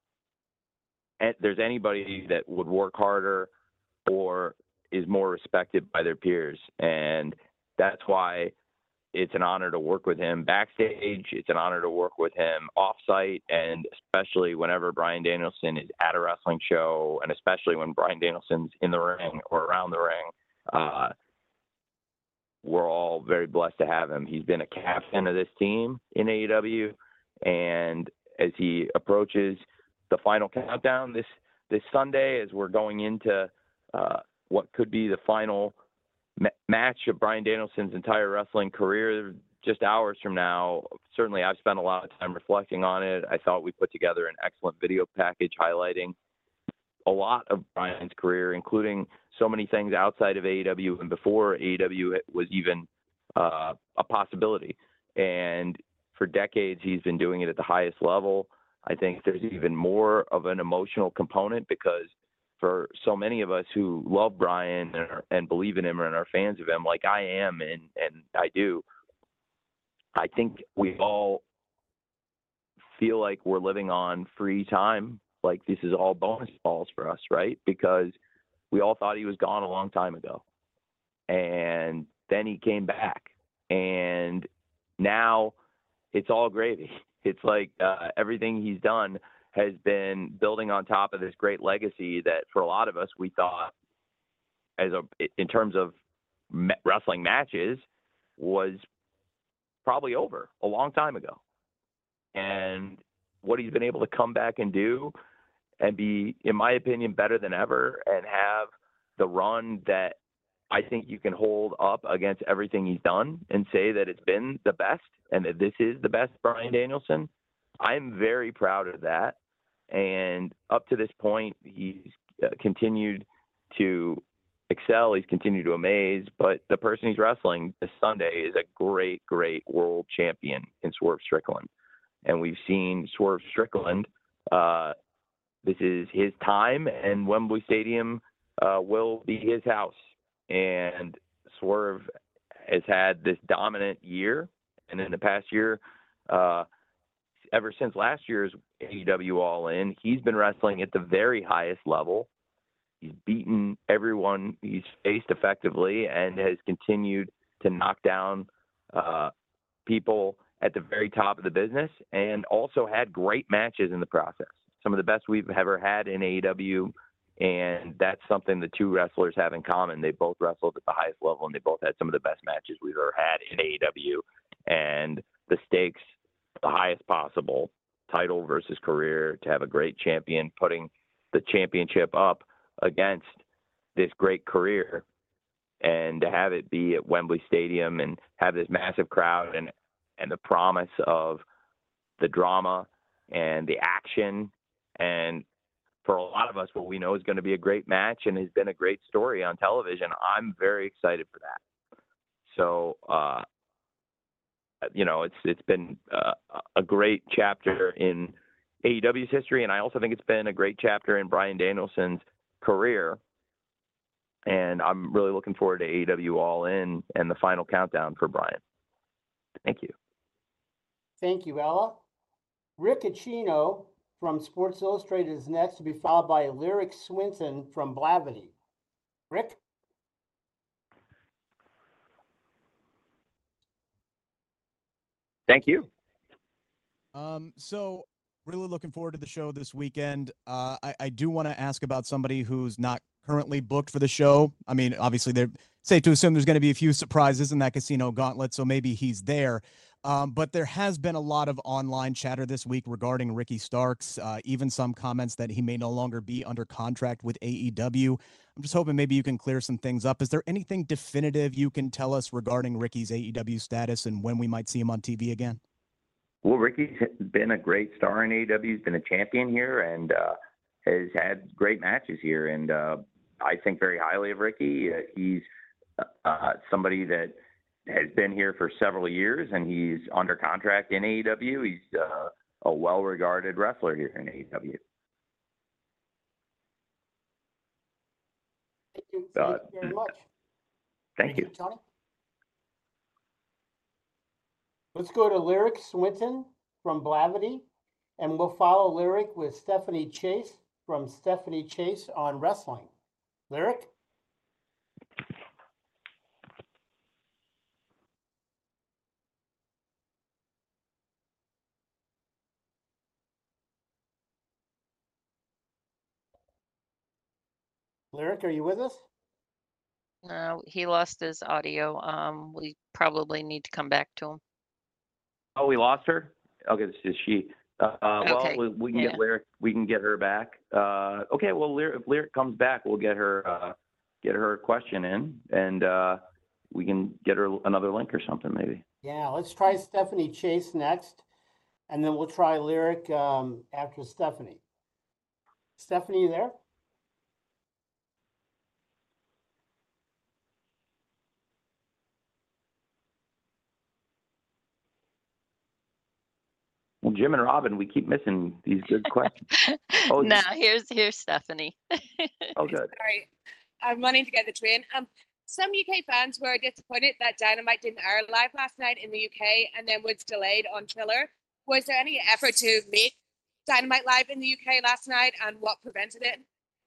there's anybody that would work harder or is more respected by their peers, and that's why it's an honor to work with him backstage. It's an honor to work with him off-site, and especially whenever Bryan Danielson is at a wrestling show, and especially when Bryan Danielson's in the ring or around the ring. Uh, we're all very blessed to have him. He's been a captain of this team in A E W, and as he approaches the final countdown this this Sunday, as we're going into uh, what could be the final match of Bryan Danielson's entire wrestling career just hours from now. Certainly, I've spent a lot of time reflecting on it. I thought we put together an excellent video package highlighting a lot of Bryan's career, including so many things outside of A E W and before A E W was even uh, a possibility. And for decades, he's been doing it at the highest level. I think there's even more of an emotional component because for so many of us who love Bryan and, are, and believe in him and are fans of him, like I am and, and I do, I think we all feel like we're living on free time. Like this is all bonus balls for us, right? Because we all thought he was gone a long time ago. And then he came back. And now it's all gravy. It's like uh, everything he's done has been building on top of this great legacy that for a lot of us, we thought as a, in terms of wrestling matches was probably over a long time ago. And what he's been able to come back and do and be, in my opinion, better than ever and have the run that I think you can hold up against everything he's done and say that it's been the best and that this is the best Bryan Danielson. I'm very proud of that. And up to this point, he's uh, continued to excel. He's continued to amaze. But the person he's wrestling this Sunday is a great, great world champion in Swerve Strickland. And we've seen Swerve Strickland. Uh, this is his time, and Wembley Stadium uh, will be his house. And Swerve has had this dominant year. And in the past year, uh, ever since last year's A E W All In, he's been wrestling at the very highest level. He's beaten everyone he's faced effectively and has continued to knock down uh, people at the very top of the business and also had great matches in the process. Some of the best we've ever had in A E W, and that's something the two wrestlers have in common. They both wrestled at the highest level, and they both had some of the best matches we've ever had in A E W. And the stakes, the highest possible, title versus career, to have a great champion putting the championship up against this great career, and to have it be at Wembley Stadium and have this massive crowd and and the promise of the drama and the action, and for a lot of us, what we know is going to be a great match and has been a great story on television. I'm very excited for that. So, uh, you know, it's it's been uh, a great chapter in A E W's history, and I also think it's been a great chapter in Bryan Danielson's career. and I'm really looking forward to A E W All In and the final countdown for Brian. Thank you. Thank you, Ella. Rick Acino from Sports Illustrated is next, to be followed by Lyric Swinton from Blavity. Rick? Thank you. Um, so really looking forward to the show this weekend. Uh, I, I do want to ask about somebody who's not currently booked for the show. I mean, obviously they're safe to assume there's going to be a few surprises in that Casino Gauntlet, so maybe he's there. Um, but there has been a lot of online chatter this week regarding Ricky Starks, uh, even some comments that he may no longer be under contract with A E W. I'm just hoping maybe you can clear some things up. Is there anything definitive you can tell us regarding Ricky's A E W status and when we might see him on T V again? Well, Ricky's been a great star in A E W. He's been a champion here and uh, has had great matches here. And uh, I think very highly of Ricky. Uh, he's uh, somebody that has been here for several years, and he's under contract in A E W. He's uh, a well-regarded wrestler here in A E W. Thank you, Thank Uh, you very much. Thank you. Tony. Let's go to Lyric Swinton from Blavity, and we'll follow Lyric with Stephanie Chase from Stephanie Chase on Wrestling. Lyric? Lyric, are you with us? No, he lost his audio. Um, we probably need to come back to him. Oh, we lost her? Okay, this is she. Uh, Okay, Well, we, we can yeah. get Lyric. We can get her back. Uh, okay. Well, Lyric, if Lyric comes back, we'll get her uh, get her a question in, and uh, we can get her another link or something, maybe. Yeah, let's try Stephanie Chase next, and then we'll try Lyric um, after Stephanie. Stephanie, you there? Well, Jim and Robin, we keep missing these good questions. Oh, no, here's here's Stephanie. Oh, good. Sorry, I'm running to get the train. Um, some U K fans were disappointed that Dynamite didn't air live last night in the U K and then was delayed on Triller. Was there any effort to make Dynamite live in the U K last night, and what prevented it?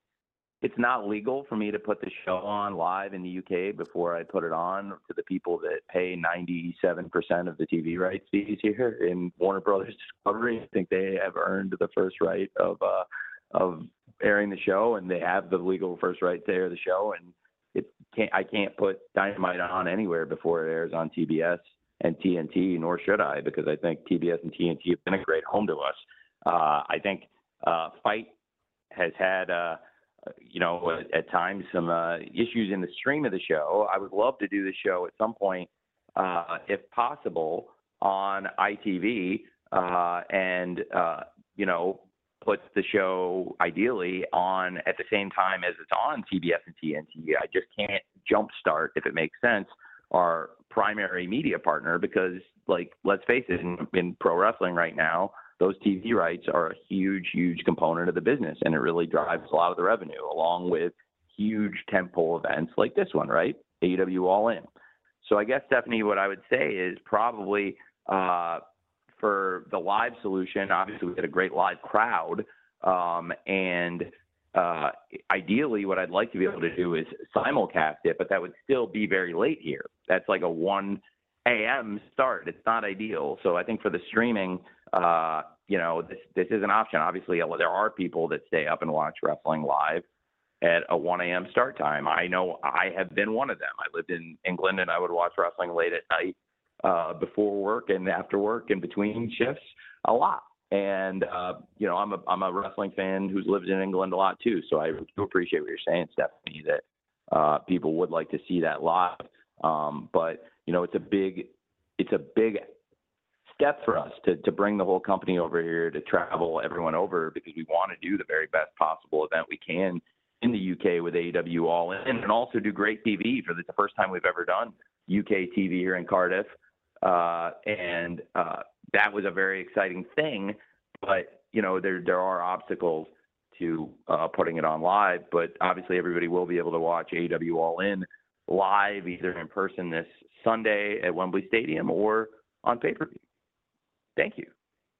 It's not legal for me to put the show on live in the U K before I put it on to the people that pay ninety-seven percent of the T V rights fees here in Warner Brothers Discovery. I think they have earned the first right of uh, of airing the show, and they have the legal first right to air the show. And it can't, I can't put Dynamite on anywhere before it airs on T B S and T N T, nor should I, because I think T B S and T N T have been a great home to us. Uh, I think uh, Fight has had. Uh, you know, at, at times some uh, issues in the stream of the show. I would love to do the show at some point, uh, if possible, on I T V uh, and, uh, you know, put the show ideally on at the same time as it's on T B S and T N T. I just can't jumpstart, if it makes sense, our primary media partner because, like, let's face it, in, in pro wrestling right now, those T V rights are a huge, huge component of the business, and it really drives a lot of the revenue, along with huge tentpole events like this one, right? A E W All In. So I guess, Stephanie, what I would say is probably uh, for the live solution, obviously we had a great live crowd, um, and uh, ideally what I'd like to be able to do is simulcast it, but that would still be very late here. That's like a one A M start. It's not ideal. So I think for the streaming, uh, you know, this, this is an option. Obviously, there are people that stay up and watch wrestling live at a one A M start time. I know I have been one of them. I lived in England and I would watch wrestling late at night uh, before work and after work and between shifts a lot. And, uh, you know, I'm a, I'm a wrestling fan who's lived in England a lot too. So I do appreciate what you're saying, Stephanie, that uh, people would like to see that live. Um, but, you know, it's a big, it's a big step for us to, to bring the whole company over here, to travel everyone over, because we want to do the very best possible event we can in the U K with A E W All In, and also do great T V for the, the first time we've ever done U K T V here in Cardiff. Uh, and uh, that was a very exciting thing, but you know, there, there are obstacles to uh, putting it on live, but obviously everybody will be able to watch A E W All In live, either in person this Sunday at Wembley Stadium or on pay-per-view. Thank you.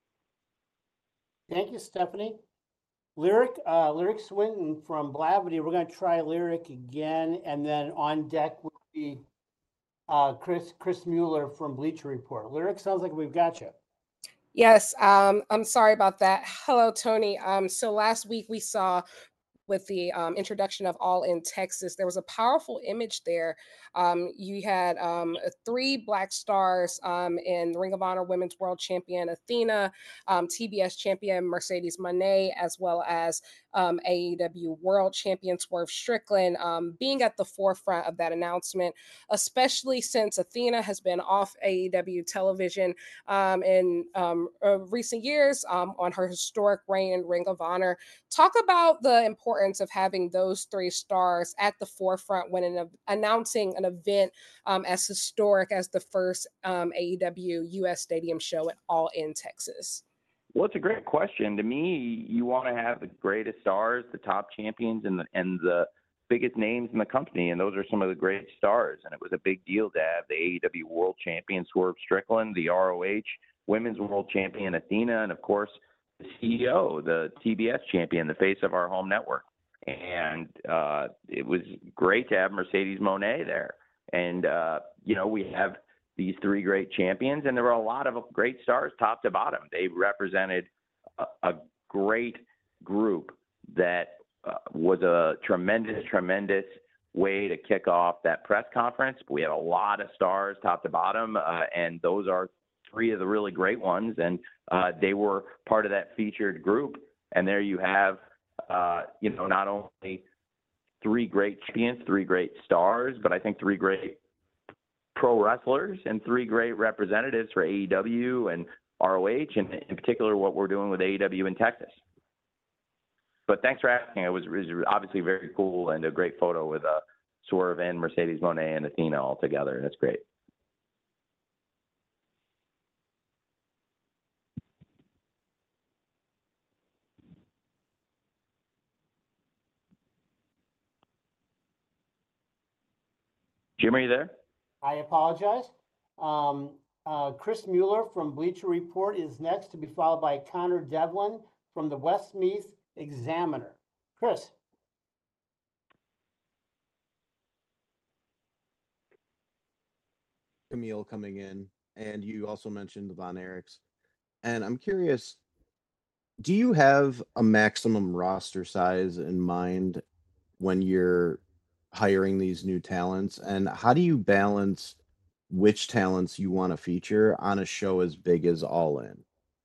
Thank you, Stephanie. Lyric, uh, Lyric Swinton from Blavity. We're going to try Lyric again, and then on deck will be uh, Chris Chris Mueller from Bleacher Report. Lyric, sounds like we've got you. Yes, um, I'm sorry about that. Hello, Tony. Um, so last week we saw with the um, introduction of All in Texas, there was a powerful image there. Um, you had um, three Black stars um, in Ring of Honor Women's World Champion Athena, um, T B S Champion Mercedes Moné, as well as um, A E W World Champion Swerve Strickland um, being at the forefront of that announcement, especially since Athena has been off A E W television um, in um, uh, recent years um, on her historic reign in Ring of Honor. Talk about the importance of having those three stars at the forefront when an, announcing an event um, as historic as the first um, A E W U S Stadium show at All in Texas. Well, it's a great question. To me, you want to have the greatest stars, the top champions, and the, and the biggest names in the company, and those are some of the great stars. And it was a big deal to have the A E W World Champion Swerve Strickland, the R O H Women's World Champion Athena, and of course the C E O, the T B S champion, the face of our home network. And uh, it was great to have Mercedes Moné there. And, uh, you know, we have these three great champions, and there were a lot of great stars top to bottom. They represented a, a great group that uh, was a tremendous, tremendous way to kick off that press conference. We had a lot of stars top to bottom, uh, and those are three of the really great ones. And uh, they were part of that featured group. And there you have, uh, you know, not only three great champions, three great stars, but I think three great pro wrestlers and three great representatives for A E W and R O H, and in particular what we're doing with A E W in Texas. But thanks for asking. It was, it was obviously very cool and a great photo with uh, Swerve and Mercedes Moné and Athena all together. That's great. Jim, are you there? I apologize. Um, uh, Chris Mueller from Bleacher Report is next, to be followed by Connor Devlin from the Westmeath Examiner. Chris. Camille coming in, and you also mentioned the Von Erichs. And I'm curious, do you have a maximum roster size in mind when you're hiring these new talents, and how do you balance which talents you want to feature on a show as big as All In?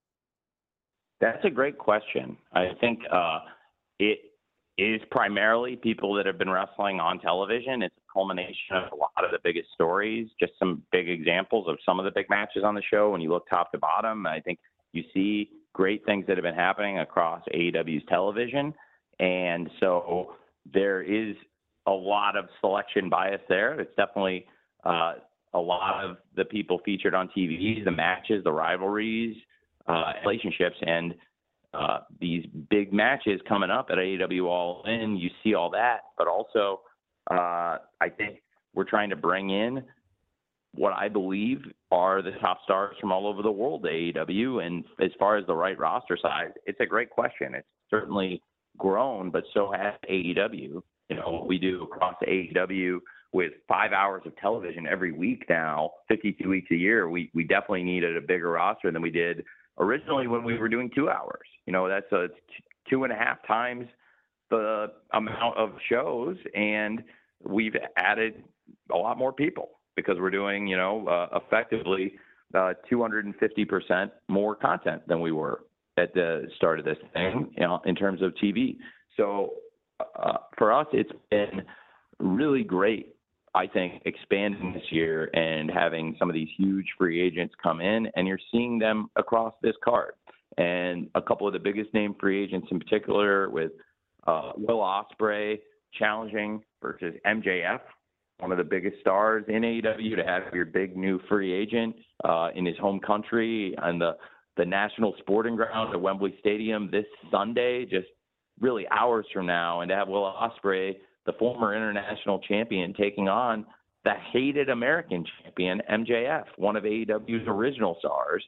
That's a great question. I think uh, it is primarily people that have been wrestling on television. It's a culmination of a lot of the biggest stories, just some big examples of some of the big matches on the show. When you look top to bottom, I think you see great things that have been happening across A E W's television. And so there is a lot of selection bias there. It's definitely uh, a lot of the people featured on T V, the matches, the rivalries, uh, relationships, and uh, these big matches coming up at A E W All In. You see all that, but also uh, I think we're trying to bring in what I believe are the top stars from all over the world to A E W. And as far as the right roster size, it's a great question. It's certainly grown, but so has A E W. You know, what we do across A E W with five hours of television every week now, fifty-two weeks a year, we, we definitely needed a bigger roster than we did originally when we were doing two hours. You know, that's a two and a half times the amount of shows, and we've added a lot more people because we're doing, you know, uh, effectively uh, two hundred fifty percent more content than we were at the start of this thing, you know, in terms of T V. So Uh, for us, it's been really great, I think, expanding this year and having some of these huge free agents come in, and you're seeing them across this card. And a couple of the biggest name free agents in particular, with uh, Will Ospreay challenging versus M J F, one of the biggest stars in A E W, to have your big new free agent uh, in his home country on the, the national sporting ground at Wembley Stadium this Sunday. Just really hours from now, and to have Will Ospreay, the former international champion, taking on the hated American champion, M J F, one of A E W's original stars.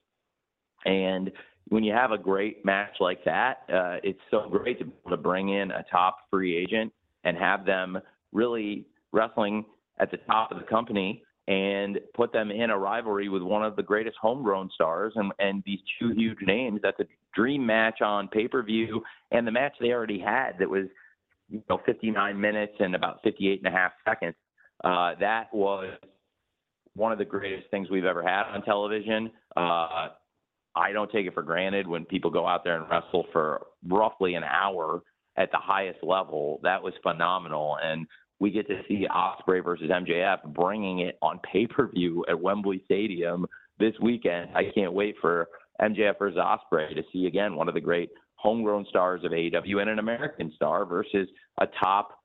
And when you have a great match like that, uh, it's so great to be able to bring in a top free agent and have them really wrestling at the top of the company and put them in a rivalry with one of the greatest homegrown stars and, and these two huge names. That's a dream match on pay-per-view. And the match they already had that was, you know, fifty-nine minutes and about fifty-eight and a half seconds. Uh, that was one of the greatest things we've ever had on television. Uh, I don't take it for granted when people go out there and wrestle for roughly an hour at the highest level. That was phenomenal. And we get to see Ospreay versus M J F bringing it on pay-per-view at Wembley Stadium this weekend. I can't wait for M J F versus Ospreay to see, again, one of the great homegrown stars of A E W and an American star versus a top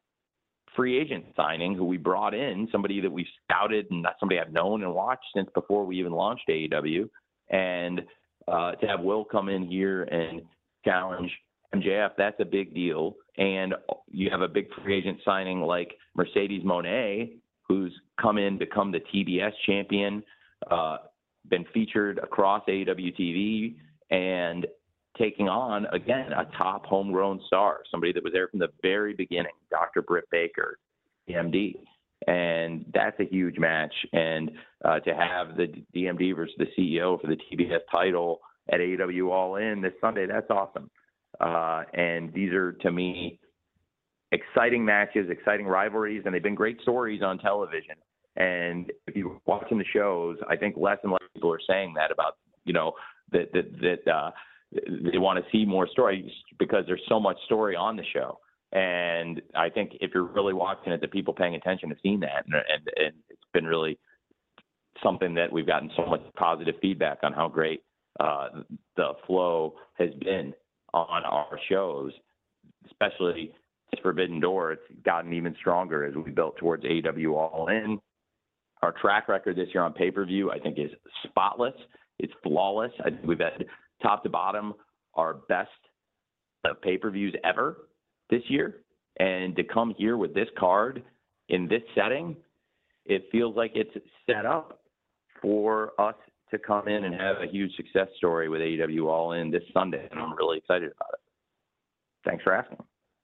free agent signing who we brought in, somebody that we've scouted and not somebody I've known and watched since before we even launched A E W. And uh, to have Will come in here and challenge M J F, that's a big deal. And you have a big free agent signing like Mercedes Moné, who's come in, become the T B S champion, uh, been featured across A E W T V, and taking on, again, a top homegrown star, somebody that was there from the very beginning, Doctor Britt Baker, M D. And that's a huge match. And uh, to have the D M D versus the C E O for the T B S title at A E W All In this Sunday, that's awesome. Uh, and these are, to me, exciting matches, exciting rivalries, and they've been great stories on television. And if you're watching the shows, I think less and less people are saying that about, you know, that that, that uh, they want to see more stories because there's so much story on the show. And I think if you're really watching it, the people paying attention have seen that. And, and, and it's been really something that we've gotten so much positive feedback on how great uh, the flow has been on our shows, especially Forbidden Door. It's gotten even stronger as we built towards A E W All In. Our track record this year on pay-per-view, I think, is spotless. It's flawless. I think we've had top to bottom our best uh, pay-per-views ever this year. And to come here with this card in this setting, it feels like it's set up for us to come in and have a huge success story with A E W All In this Sunday. And I'm really excited about it. Thanks for asking.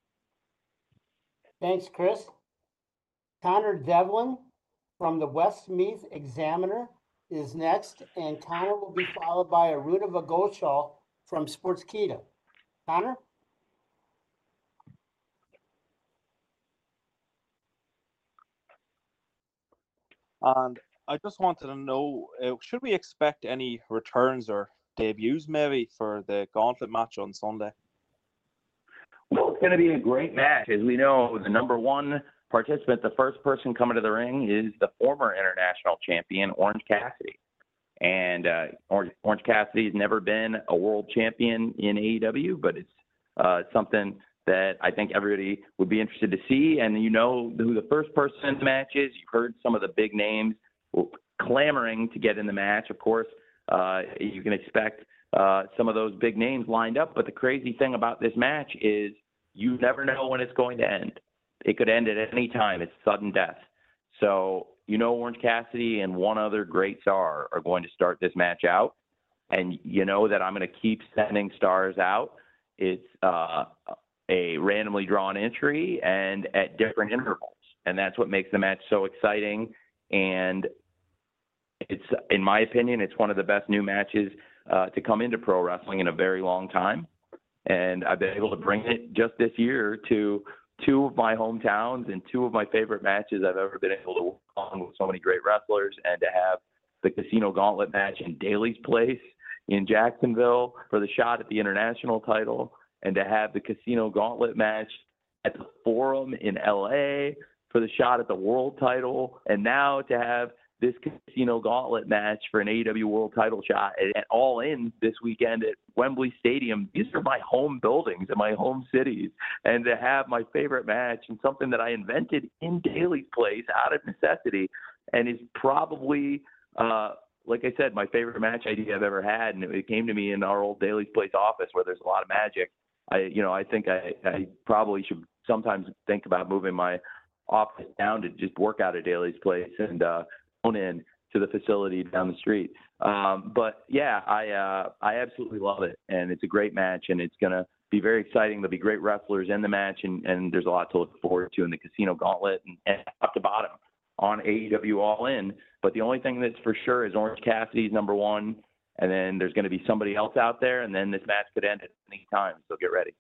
Thanks, Chris. Connor Devlin from the Westmeath Examiner is next, and Connor will be followed by Aruda Vagoshal from Sportskeeda. Connor? And I just wanted to know, uh, should we expect any returns or debuts maybe for the gauntlet match on Sunday? Well, it's going to be a great match. As we know, the number one participant, the first person coming to the ring, is the former international champion, Orange Cassidy. And uh, Orange, Orange Cassidy has never been a world champion in A E W, but it's uh, something that I think everybody would be interested to see. And you know who the first person in the match is. You've heard some of the big names clamoring to get in the match. Of course, uh, you can expect uh, some of those big names lined up. But the crazy thing about this match is you never know when it's going to end. It could end at any time. It's sudden death. So, you know, Orange Cassidy and one other great star are going to start this match out. And you know that I'm going to keep sending stars out. It's uh, a randomly drawn entry and at different intervals. And that's what makes the match so exciting. And it's, in my opinion, it's one of the best new matches uh, to come into pro wrestling in a very long time. And I've been able to bring it just this year to two of my hometowns and two of my favorite matches I've ever been able to work on with so many great wrestlers, and to have the Casino Gauntlet match in Daly's Place in Jacksonville for the shot at the international title, and to have the Casino Gauntlet match at the Forum in L A for the shot at the world title, and now to have this Casino Gauntlet match for an A E W world title shot at All In this weekend at Wembley Stadium. These are my home buildings and my home cities. And to have my favorite match and something that I invented in Daly's Place out of necessity, and is probably, uh, like I said, my favorite match idea I've ever had. And it came to me in our old Daly's Place office where there's a lot of magic. I, you know, I think I, I probably should sometimes think about moving my office down to just work out at Daly's place and uh, phone in to the facility down the street. Um, but yeah, I uh, I absolutely love it, and it's a great match, and it's gonna be very exciting. There'll be great wrestlers in the match, and, and there's a lot to look forward to in the Casino Gauntlet and, and top to bottom on A E W All In. But the only thing that's for sure is Orange Cassidy's number one, and then there's going to be somebody else out there, and then this match could end at any time. So get ready.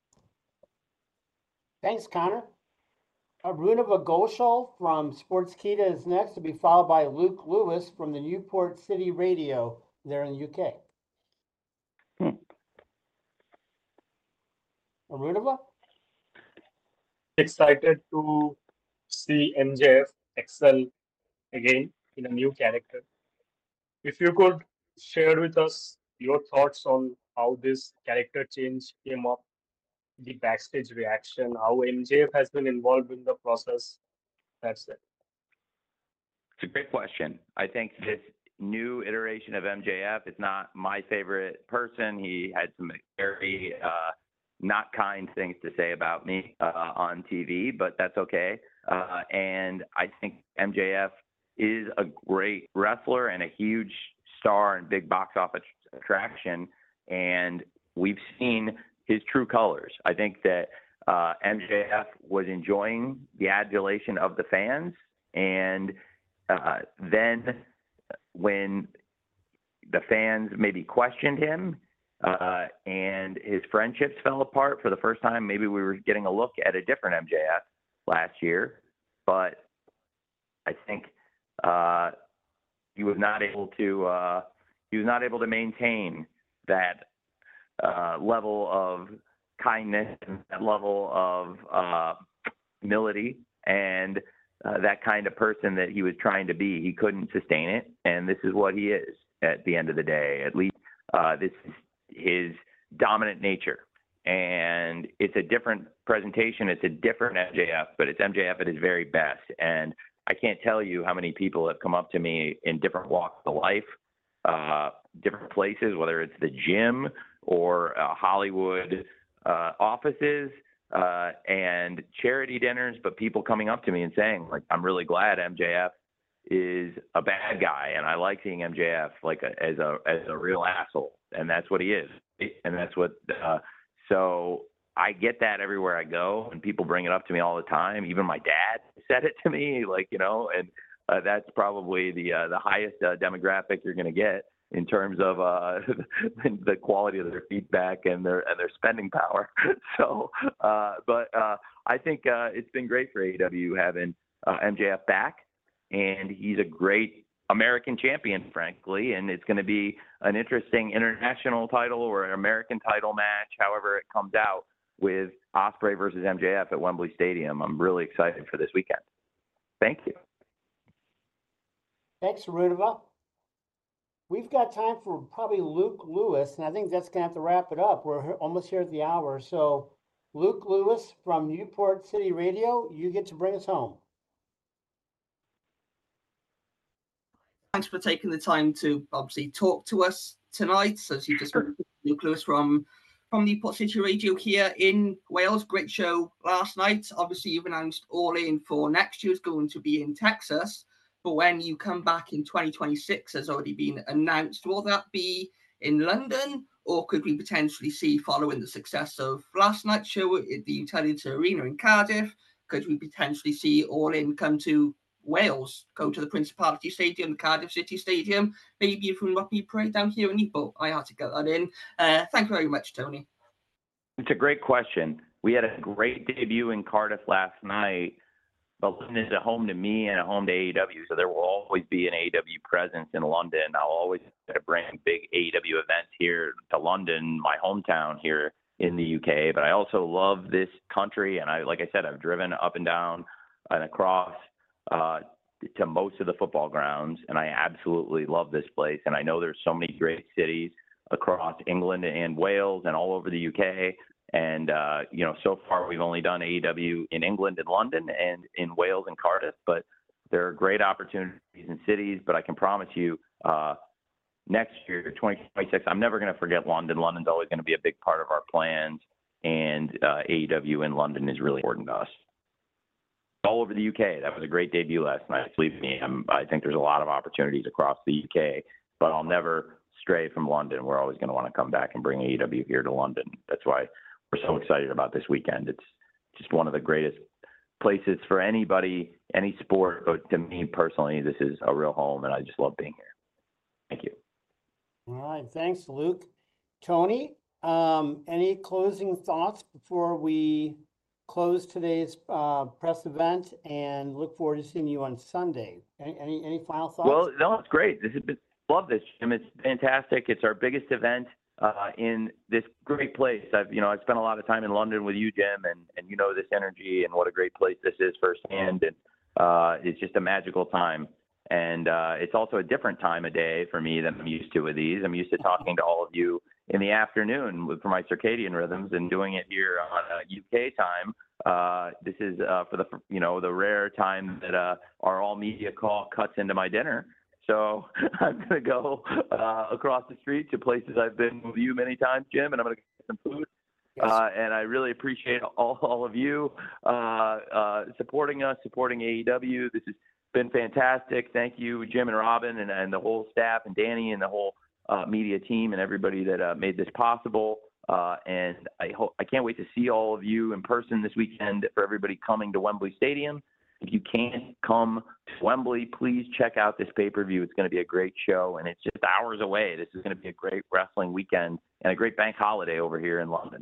Thanks, Connor. Arunava Ghoshal from Sportskeeda is next, to be followed by Luke Lewis from the Newport City Radio there in the U K. Hmm. Arunava? Excited to see M J F excel again in a new character. If you could share with us your thoughts on how this character change came up, the backstage reaction, how M J F has been involved in the process. That's it. It's a great question. I think this new iteration of M J F is not my favorite person. He had some very uh, not kind things to say about me uh, on T V, but that's okay. Uh, and I think M J F is a great wrestler and a huge star and big box office attraction. And we've seen his true colors. I think that uh, M J F was enjoying the adulation of the fans. And uh, then when the fans maybe questioned him uh, and his friendships fell apart for the first time, maybe we were getting a look at a different M J F last year. But I think uh, he was not able to, uh, he was not able to maintain that Uh, level of kindness and that level of uh, humility and uh, that kind of person that he was trying to be. He couldn't sustain it, and this is what he is at the end of the day. At least uh, this is his dominant nature, and it's a different presentation. It's a different M J F, but it's M J F at his very best. And I can't tell you how many people have come up to me in different walks of life, uh, different places, whether it's the gym or uh, Hollywood uh, offices uh, and charity dinners, but people coming up to me and saying, like, I'm really glad M J F is a bad guy, and I like seeing M J F like a, as a as a real asshole, and that's what he is, and that's what. Uh, so I get that everywhere I go, and people bring it up to me all the time. Even my dad said it to me, like, you know, and uh, that's probably the uh, the highest uh, demographic you're going to get in terms of uh, the quality of their feedback and their and their spending power. So, uh, but uh, I think uh, it's been great for A E W having uh, M J F back, and he's a great American champion, frankly, and it's going to be an interesting international title or an American title match, however it comes out, with Ospreay versus M J F at Wembley Stadium. I'm really excited for this weekend. Thank you. Thanks, Arunava. We've got time for probably Luke Lewis, and I think that's going to have to wrap it up. We're almost here at the hour. So, Luke Lewis from Newport City Radio, you get to bring us home. Thanks for taking the time to obviously talk to us tonight. As you just heard, Luke Lewis from from Newport City Radio here in Wales. Great show last night. Obviously, you've announced All In for next year is going to be in Texas. But when you come back in twenty twenty-six, has already been announced. Will that be in London, or could we potentially see, following the success of last night's show at the Utility Arena in Cardiff, could we potentially see All In come to Wales, go to the Principality Stadium, the Cardiff City Stadium, maybe even Rugby Parade down here in Newport? I had to get that in. Uh, thank you very much, Tony. It's a great question. We had a great debut in Cardiff last night. But London is a home to me and a home to A E W, so there will always be an A E W presence in London. I'll always try to bring big A E W events here to London, my hometown here in the U K. But I also love this country, and I, like I said, I've driven up and down and across uh, to most of the football grounds, and I absolutely love this place. And I know there's so many great cities across England and Wales and all over the U K. And, uh, you know, so far we've only done A E W in England and London and in Wales and Cardiff, but there are great opportunities in cities. But I can promise you uh, next year, twenty twenty-six, I'm never going to forget London. London's always going to be a big part of our plans. and uh, A E W in London is really important to us. All over the U K. That was a great debut last night. Believe me, I'm, I think there's a lot of opportunities across the U K, but I'll never stray from London. We're always going to want to come back and bring A E W here to London. That's why we're so excited about this weekend. It's just one of the greatest places for anybody, any sport, but to me personally, this is a real home, and I just love being here. Thank you. All right, thanks, Luke. Tony, um, any closing thoughts before we close today's uh, press event and look forward to seeing you on Sunday? Any any, any final thoughts? Well, no, it's great. This has been, love this, Jim. It's fantastic. It's our biggest event uh, in this great place. I've, you know, I've spent a lot of time in London with you, Jim, and, and you know this energy and what a great place this is firsthand. And uh, it's just a magical time. And uh, it's also a different time of day for me than I'm used to with these. I'm used to talking to all of you in the afternoon with, for my circadian rhythms, and doing it here on uh, U K time. Uh, this is uh, for the, you know, the rare time that uh, our all media call cuts into my dinner. So I'm going to go uh, across the street to places I've been with you many times, Jim, and I'm going to get some food. Uh, and I really appreciate all, all of you uh, uh, supporting us, supporting A E W. This has been fantastic. Thank you, Jim and Robin, and, and the whole staff, and Danny, and the whole uh, media team, and everybody that uh, made this possible. Uh, and I hope I can't wait to see all of you in person this weekend. For everybody coming to Wembley Stadium, if you can't come to Wembley, please check out this pay-per-view. It's going to be a great show, and it's just hours away. This is going to be a great wrestling weekend and a great bank holiday over here in London.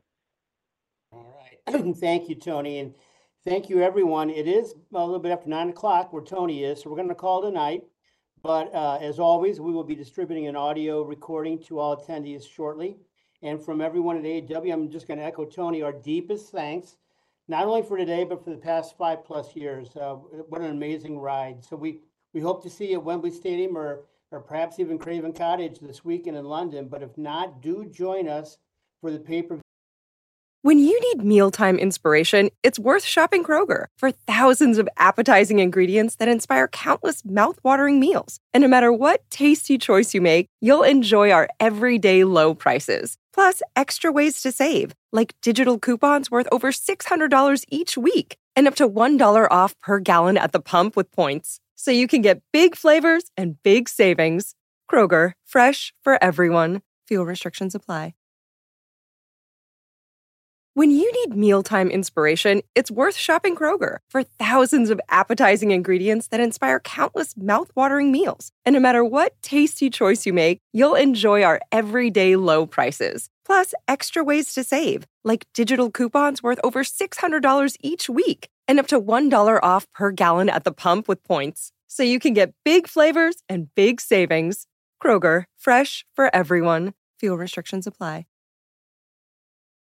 All right. Thank you, Tony. And thank you, everyone. It is a little bit after nine o'clock where Tony is, so we're going to call tonight. But uh, as always, we will be distributing an audio recording to all attendees shortly. And from everyone at A E W, I'm just going to echo Tony, our deepest thanks, not only for today, but for the past five plus years. Uh, what an amazing ride. So we, we hope to see you at Wembley Stadium, or, or perhaps even Craven Cottage this weekend in London. But if not, do join us for the pay-per-view. When you need mealtime inspiration, it's worth shopping Kroger for thousands of appetizing ingredients that inspire countless mouthwatering meals. And no matter what tasty choice you make, you'll enjoy our everyday low prices. Plus, extra ways to save, like digital coupons worth over six hundred dollars each week, and up to one dollar off per gallon at the pump with points. So you can get big flavors and big savings. Kroger, fresh for everyone. Fuel restrictions apply. When you need mealtime inspiration, it's worth shopping Kroger for thousands of appetizing ingredients that inspire countless mouthwatering meals. And no matter what tasty choice you make, you'll enjoy our everyday low prices. Plus, extra ways to save, like digital coupons worth over six hundred dollars each week, and up to one dollar off per gallon at the pump with points. So you can get big flavors and big savings. Kroger, fresh for everyone. Fuel restrictions apply.